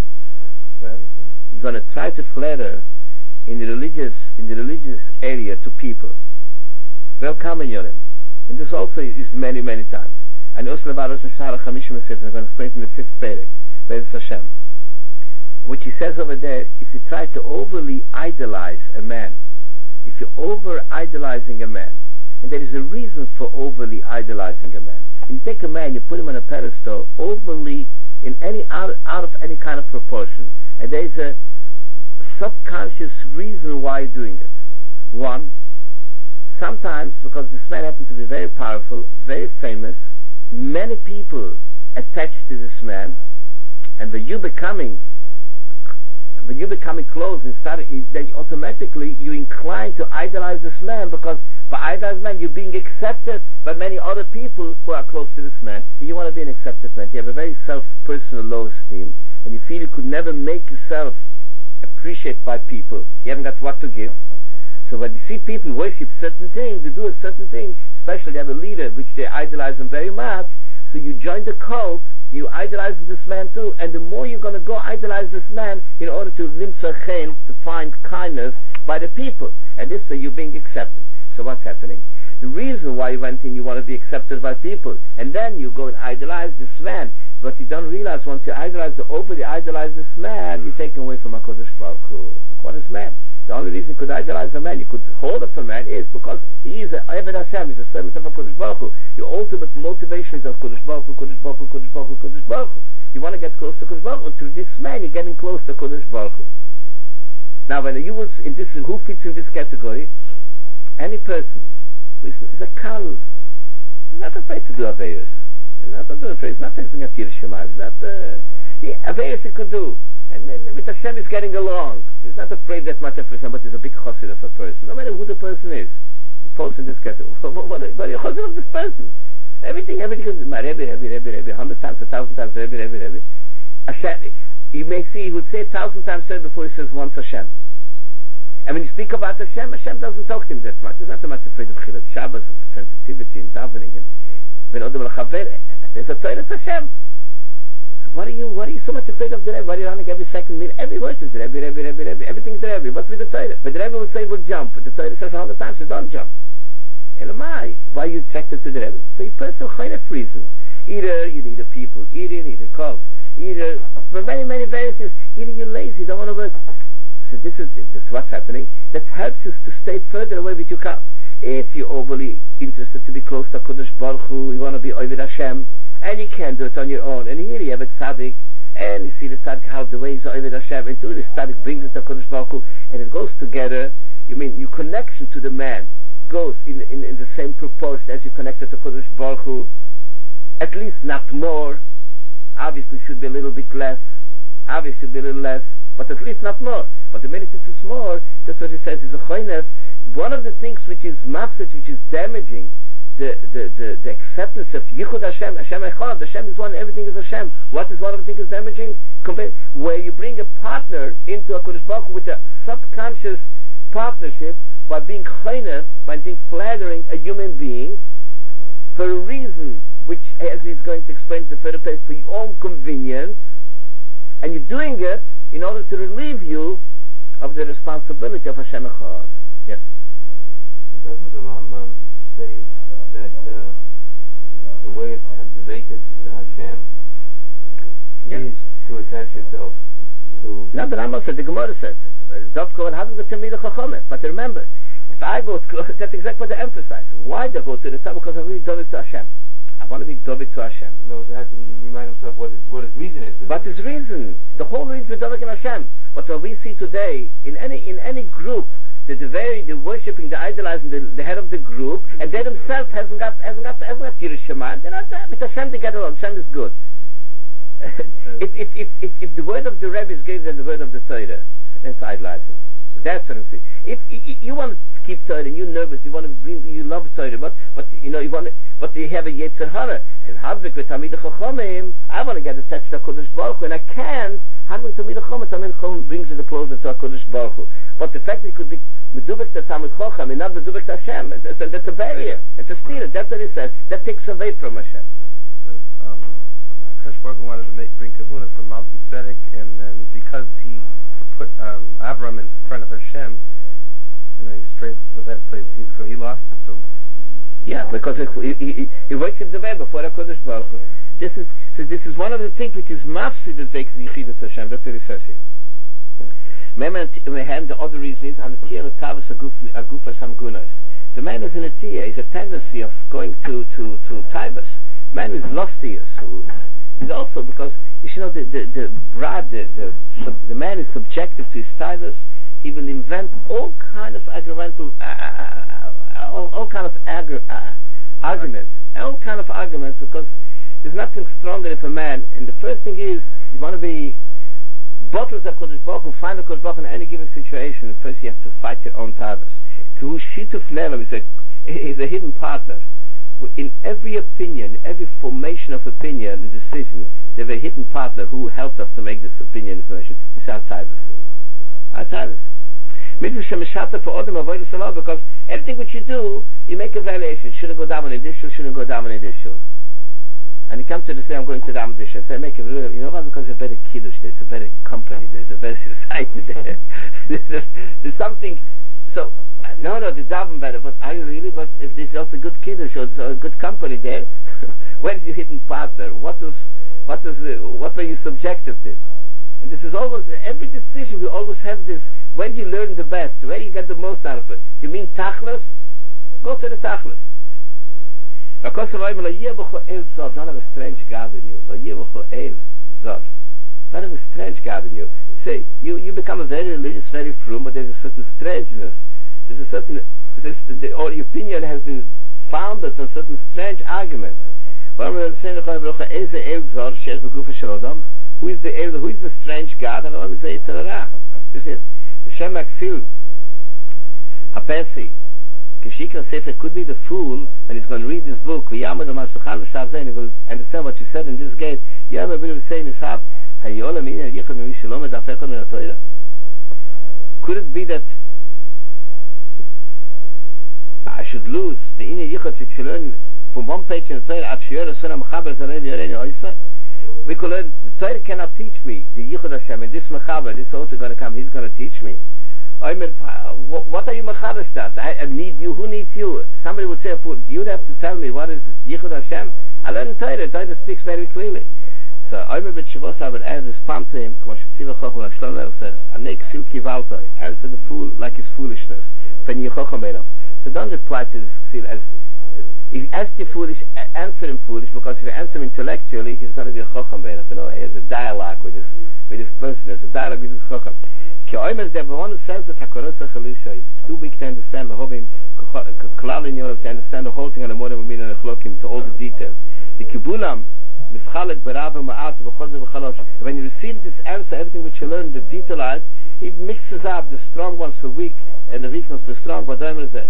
you're going to try to flatter in the religious in the religious area to people. Welcome in Yorim. And this also is many, many times. And also about Rosh Hashanah Chamishim Esef, I'm going to explain it in the fifth Perek, Be'ez Hashem. Which he says over there, if you try to overly idolize a man, if you're over idolizing a man, and there is a reason for overly idolizing a man. When you take a man, you put him on a pedestal, overly in any out, out of any kind of proportion, and there is a subconscious reason why you're doing it. One, sometimes because this man happens to be very powerful, very famous, many people attached to this man, and when you becoming when you becoming close and start, then automatically you incline to idolize this man, because by idolizing man you're being accepted by many other people who are close to this man. You want to be an accepted man. You have a very self-personal low esteem, and you feel you could never make yourself appreciated by people. You haven't got what to give. So when you see people worship certain things, they do a certain thing, especially they have a leader which they idolize him very much, so you join the cult, you idolize this man too, and the more you're going to go idolize this man in order to limsa chen, to find kindness by the people, and this way you're being accepted. So what's happening? The reason why you went in, you want to be accepted by people, and then you go and idolize this man, but you don't realize once you idolize the overly idolize this man, you're taken away from HaKadosh Baruch Hu. What is man? The only reason you could idolize a man, you could hold up a man, is because he is a Eved Hashem, he's a servant of HaKadosh Baruch Hu. Your ultimate motivation is of Kodesh Baruch Hu, Kodesh Baruch Hu, Kodesh Baruch Hu, Kodesh Baruch Hu. You want to get close to Kodesh Baruch Hu. Through this man, you're getting close to Kodesh Baruch Hu. Now, when you will, in this, who fits in this category? Any person who is, is a kal, is not afraid to do Averis. He's not afraid, he's not taking a Tir Shema, he's not, uh, he, Averis he could do. And then with Hashem is getting along. He's not afraid that much of Hashem, but he's a big chassid of a person. No matter who the person is, he falls in this category. What, what, what are you chassid of this person? Everything, everything is my Rebbe, Rebbe, Rebbe, Rebbe, a hundred times, a thousand times, Rebbe, Rebbe, Rebbe. Hashem, you may see, he would say a thousand times Rebbe before he says once Hashem. And when you speak about Hashem, Hashem doesn't talk to him that much. He's not so much afraid of Chilat Shabbos, of sensitivity and davening. And when Odom al-Chaver, there's a Torah of Hashem. What are you? What are you so much afraid of the Rebbe? Why are you running every second minute? Every word is the Rebbe, Rebbe, Rebbe, Rebbe. Everything's the Rebbe. What's with the Torah? But the Rebbe will say, "We'll jump." But the Torah says a hundred times, "You don't jump." And why? Why are you attracted to the Rebbe? For your personal kind of reasons. Either you need a people, either you need a cult, either for many, many various things. Either you're lazy, don't want to work. So this is this is what's happening. That helps you to stay further away with your cult. If you're overly interested to be close to Kodesh Baruch Hu, you want to be Oved Hashem, and you can't do it on your own. And here you have a tzaddik, and you see the tzaddik how the ways of Oved Hashem, and through the tzaddik brings it to Kodesh Baruch Hu, and it goes together. You mean your connection to the man goes in in, in the same proportion as you connected to Kodesh Baruch Hu. At least not more. Obviously, should be a little bit less. Obviously, should be a little less, but at least not more. But the minute it is more, that's what he says is a choynef. One of the things which is mafsed, which is damaging the, the, the, the acceptance of Yichud Hashem, Hashem Echad, Hashem is one, everything is Hashem. What is one of the things damaging? Compared, where you bring a partner into a Kodesh Baruch Hu with a subconscious partnership by being choynef, by being flattering a human being for a reason which, as he's going to explain to the further page, for your own convenience, and you're doing it in order to relieve you of the responsibility of Hashem Echad. Yes. Doesn't the Rambam say that uh, the way to have the vacancy to Hashem yeah. is to attach yourself to... Not the Rambam said, the Gemara says. Dovko and Hazim go to Tamid Chachamim. But remember, if I go to, that's exactly what they emphasize. Why do I go to the Tzad? Because I really dovik to Hashem. I want to be dovik to Hashem. No, he has to remind himself what his, what his reason is. But his reason, the whole reason for dovik in Hashem. But what we see today, in any in any group, the the very the worshipping, the idolizing the, the head of the group, and they themselves hasn't got hasn't got hasn't got Yerushalayim. They're not with Hashem. They get along. Hashem is good. if, if if if if the word of the Rebbe is greater than the word of the Torah, then it's idolizing. That's what I'm saying. If you, you want to keep Torah and you're nervous, you want to bring, you love Torah, but but you know you want to, but you have a Yetzer Hara and Hadvik with Tamid Chachamim. I want to get attached to Hakadosh Baruch Hu, and I can't. Hadvik Tamid Chachamim, Tamid Chachamim brings you closer to Hakadosh Baruch Hu. But the fact that it could be medubek to Tamid Chacham and not medubek to Hashem, it's, it's, that's a barrier. It's a steal. That's what he says. That takes away from Hashem. Says, um, Hakadosh Baruch Hu wanted to make, bring Kahuna from Malki Tzedek, and then because he put um, Avram in front of Hashem, you know, he strayed to that place, he, so he lost it. So yeah, because it, he he he worshipped the way before Hakadosh Baruch Hu. This is so. This is one of the things which is mafsid that makes Yechidus Hashem. That's what he says here. Remember, we have the other reason is Anatiyah Latavas Agufa Samgunas. The man is an Atiyah. He's a tendency of going to to to Taivas. Man is lustier, so is also because you should know the the the bribe, the the, sub, the man is subjective to his Taivas. He will invent all kind of aggravated, uh, uh, all, all kind of aggra- uh, arguments, all kind of arguments, because there's nothing stronger if a man. And the first thing is, you want to be bottles of Kodesh Baruch Hu, find a Kodesh Baruch Hu in any given situation. First, you have to fight your own tavis. Kuhu shituf level is a is a hidden partner. In every opinion, every formation of opinion, the decision, there's a hidden partner who helped us to make this opinion information. This is our tavis. Our tavis. Because everything which you do, you make a evaluation. Shouldn't go down in this shul, shouldn't go down in this shul. And you come to the say, I'm going to down this shul. Say, make a real, you know what? Because there's a better kiddush, there's a better company, there's a better society there. there's, there's something. So, no, no, the daven better. But are you really? But if there's also good kiddush or there's a good company there, where's your hidden partner? What is, what is, uh, what were you subjective to? And this is always, every decision we always have this, when you learn the best, where you get the most out of it. You mean tachlis? Go to the tachlis. Don't have a strange God in you. Don't have a strange God in you. See, you, you become a very religious, very frum, but there's a certain strangeness. There's a certain, this, the, or your opinion has been founded on certain strange arguments. Who is the El, who is the strange God? You see, Hashem Aksil Hapesi Kishika Sefer could be the fool and he's going to read this book and he will understand what you said in this gate. Could it be that I should lose the inner yichud which you learn from one page in the Torah? We could learn, the Torah cannot teach me the Yichud Hashem, and this Mechaber, this author going to come, he's going to teach me. I mean, what are you Mechaber stars? I, I need you, who needs you? Somebody would say, you have to tell me what is Yichud Hashem. I learned Torah, Torah speaks very clearly. So, I mean, with Shavuos, I would add this palm to him, Kama Shetziva Chochum, like Shlomo says, Anek Sil Kivaltoi, answer the fool like his foolishness. Pen Yechochom Einav. So don't reply to this Sil as, if you ask you foolish, answer him foolish, because if you answer him intellectually, he's going to be a chacham be'er. You know, he has a dialogue with this with this person. There's a dialogue with this chacham. Ki oimer the one who says that Hakadosh Chalusha is too weak to understand the whole thing, klal in Europe, to understand the whole thing on the morning of Mina and Chlokim, to all the details. The kibulam mischalek berav ma'at v'chozer v'chalosh. When you receive this answer, everything which you learn, the detailized, he mixes up the strong ones for weak and the weak ones for strong. But oimer is that.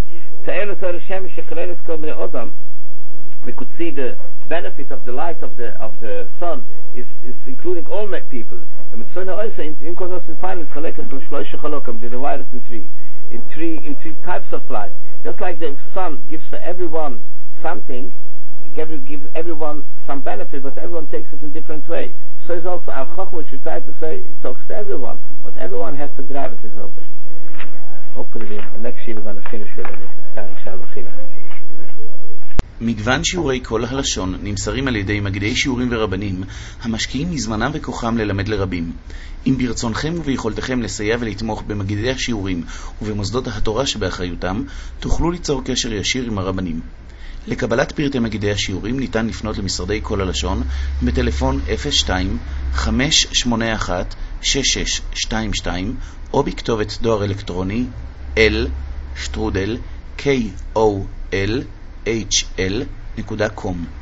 We could see the benefit of the light of the of the sun is, is including all people. And in Kozos we find the divided in three, in three in three types of light. Just like the sun gives for everyone something, gives gives everyone some benefit, but everyone takes it in a different way. So is also our Chacham, which we try to say, it talks to everyone, but everyone has to drive it in his own way. Hopefully, the next year we're going to finish with it. It's time to מגוון שיעורי כל הלשון נמסרים על ידי מגידי שיעורים ורבנים המשקיעים מזמנם וכוחם ללמד לרבים. אם ברצונכם וביכולתכם לסייע ולתמוך במגידי השיעורים ובמוסדות התורה שבאחריותם, תוכלו ליצור קשר ישיר עם הרבנים. לקבלת פרטי מגידי השיעורים ניתן לפנות למשרדי כל הלשון בטלפון אפס שתיים חמש שמונה אחת שש שש שתיים שתיים או בכתובת דואר אלקטרוני אל שטרודל קול אייץ' אל נקודה קום.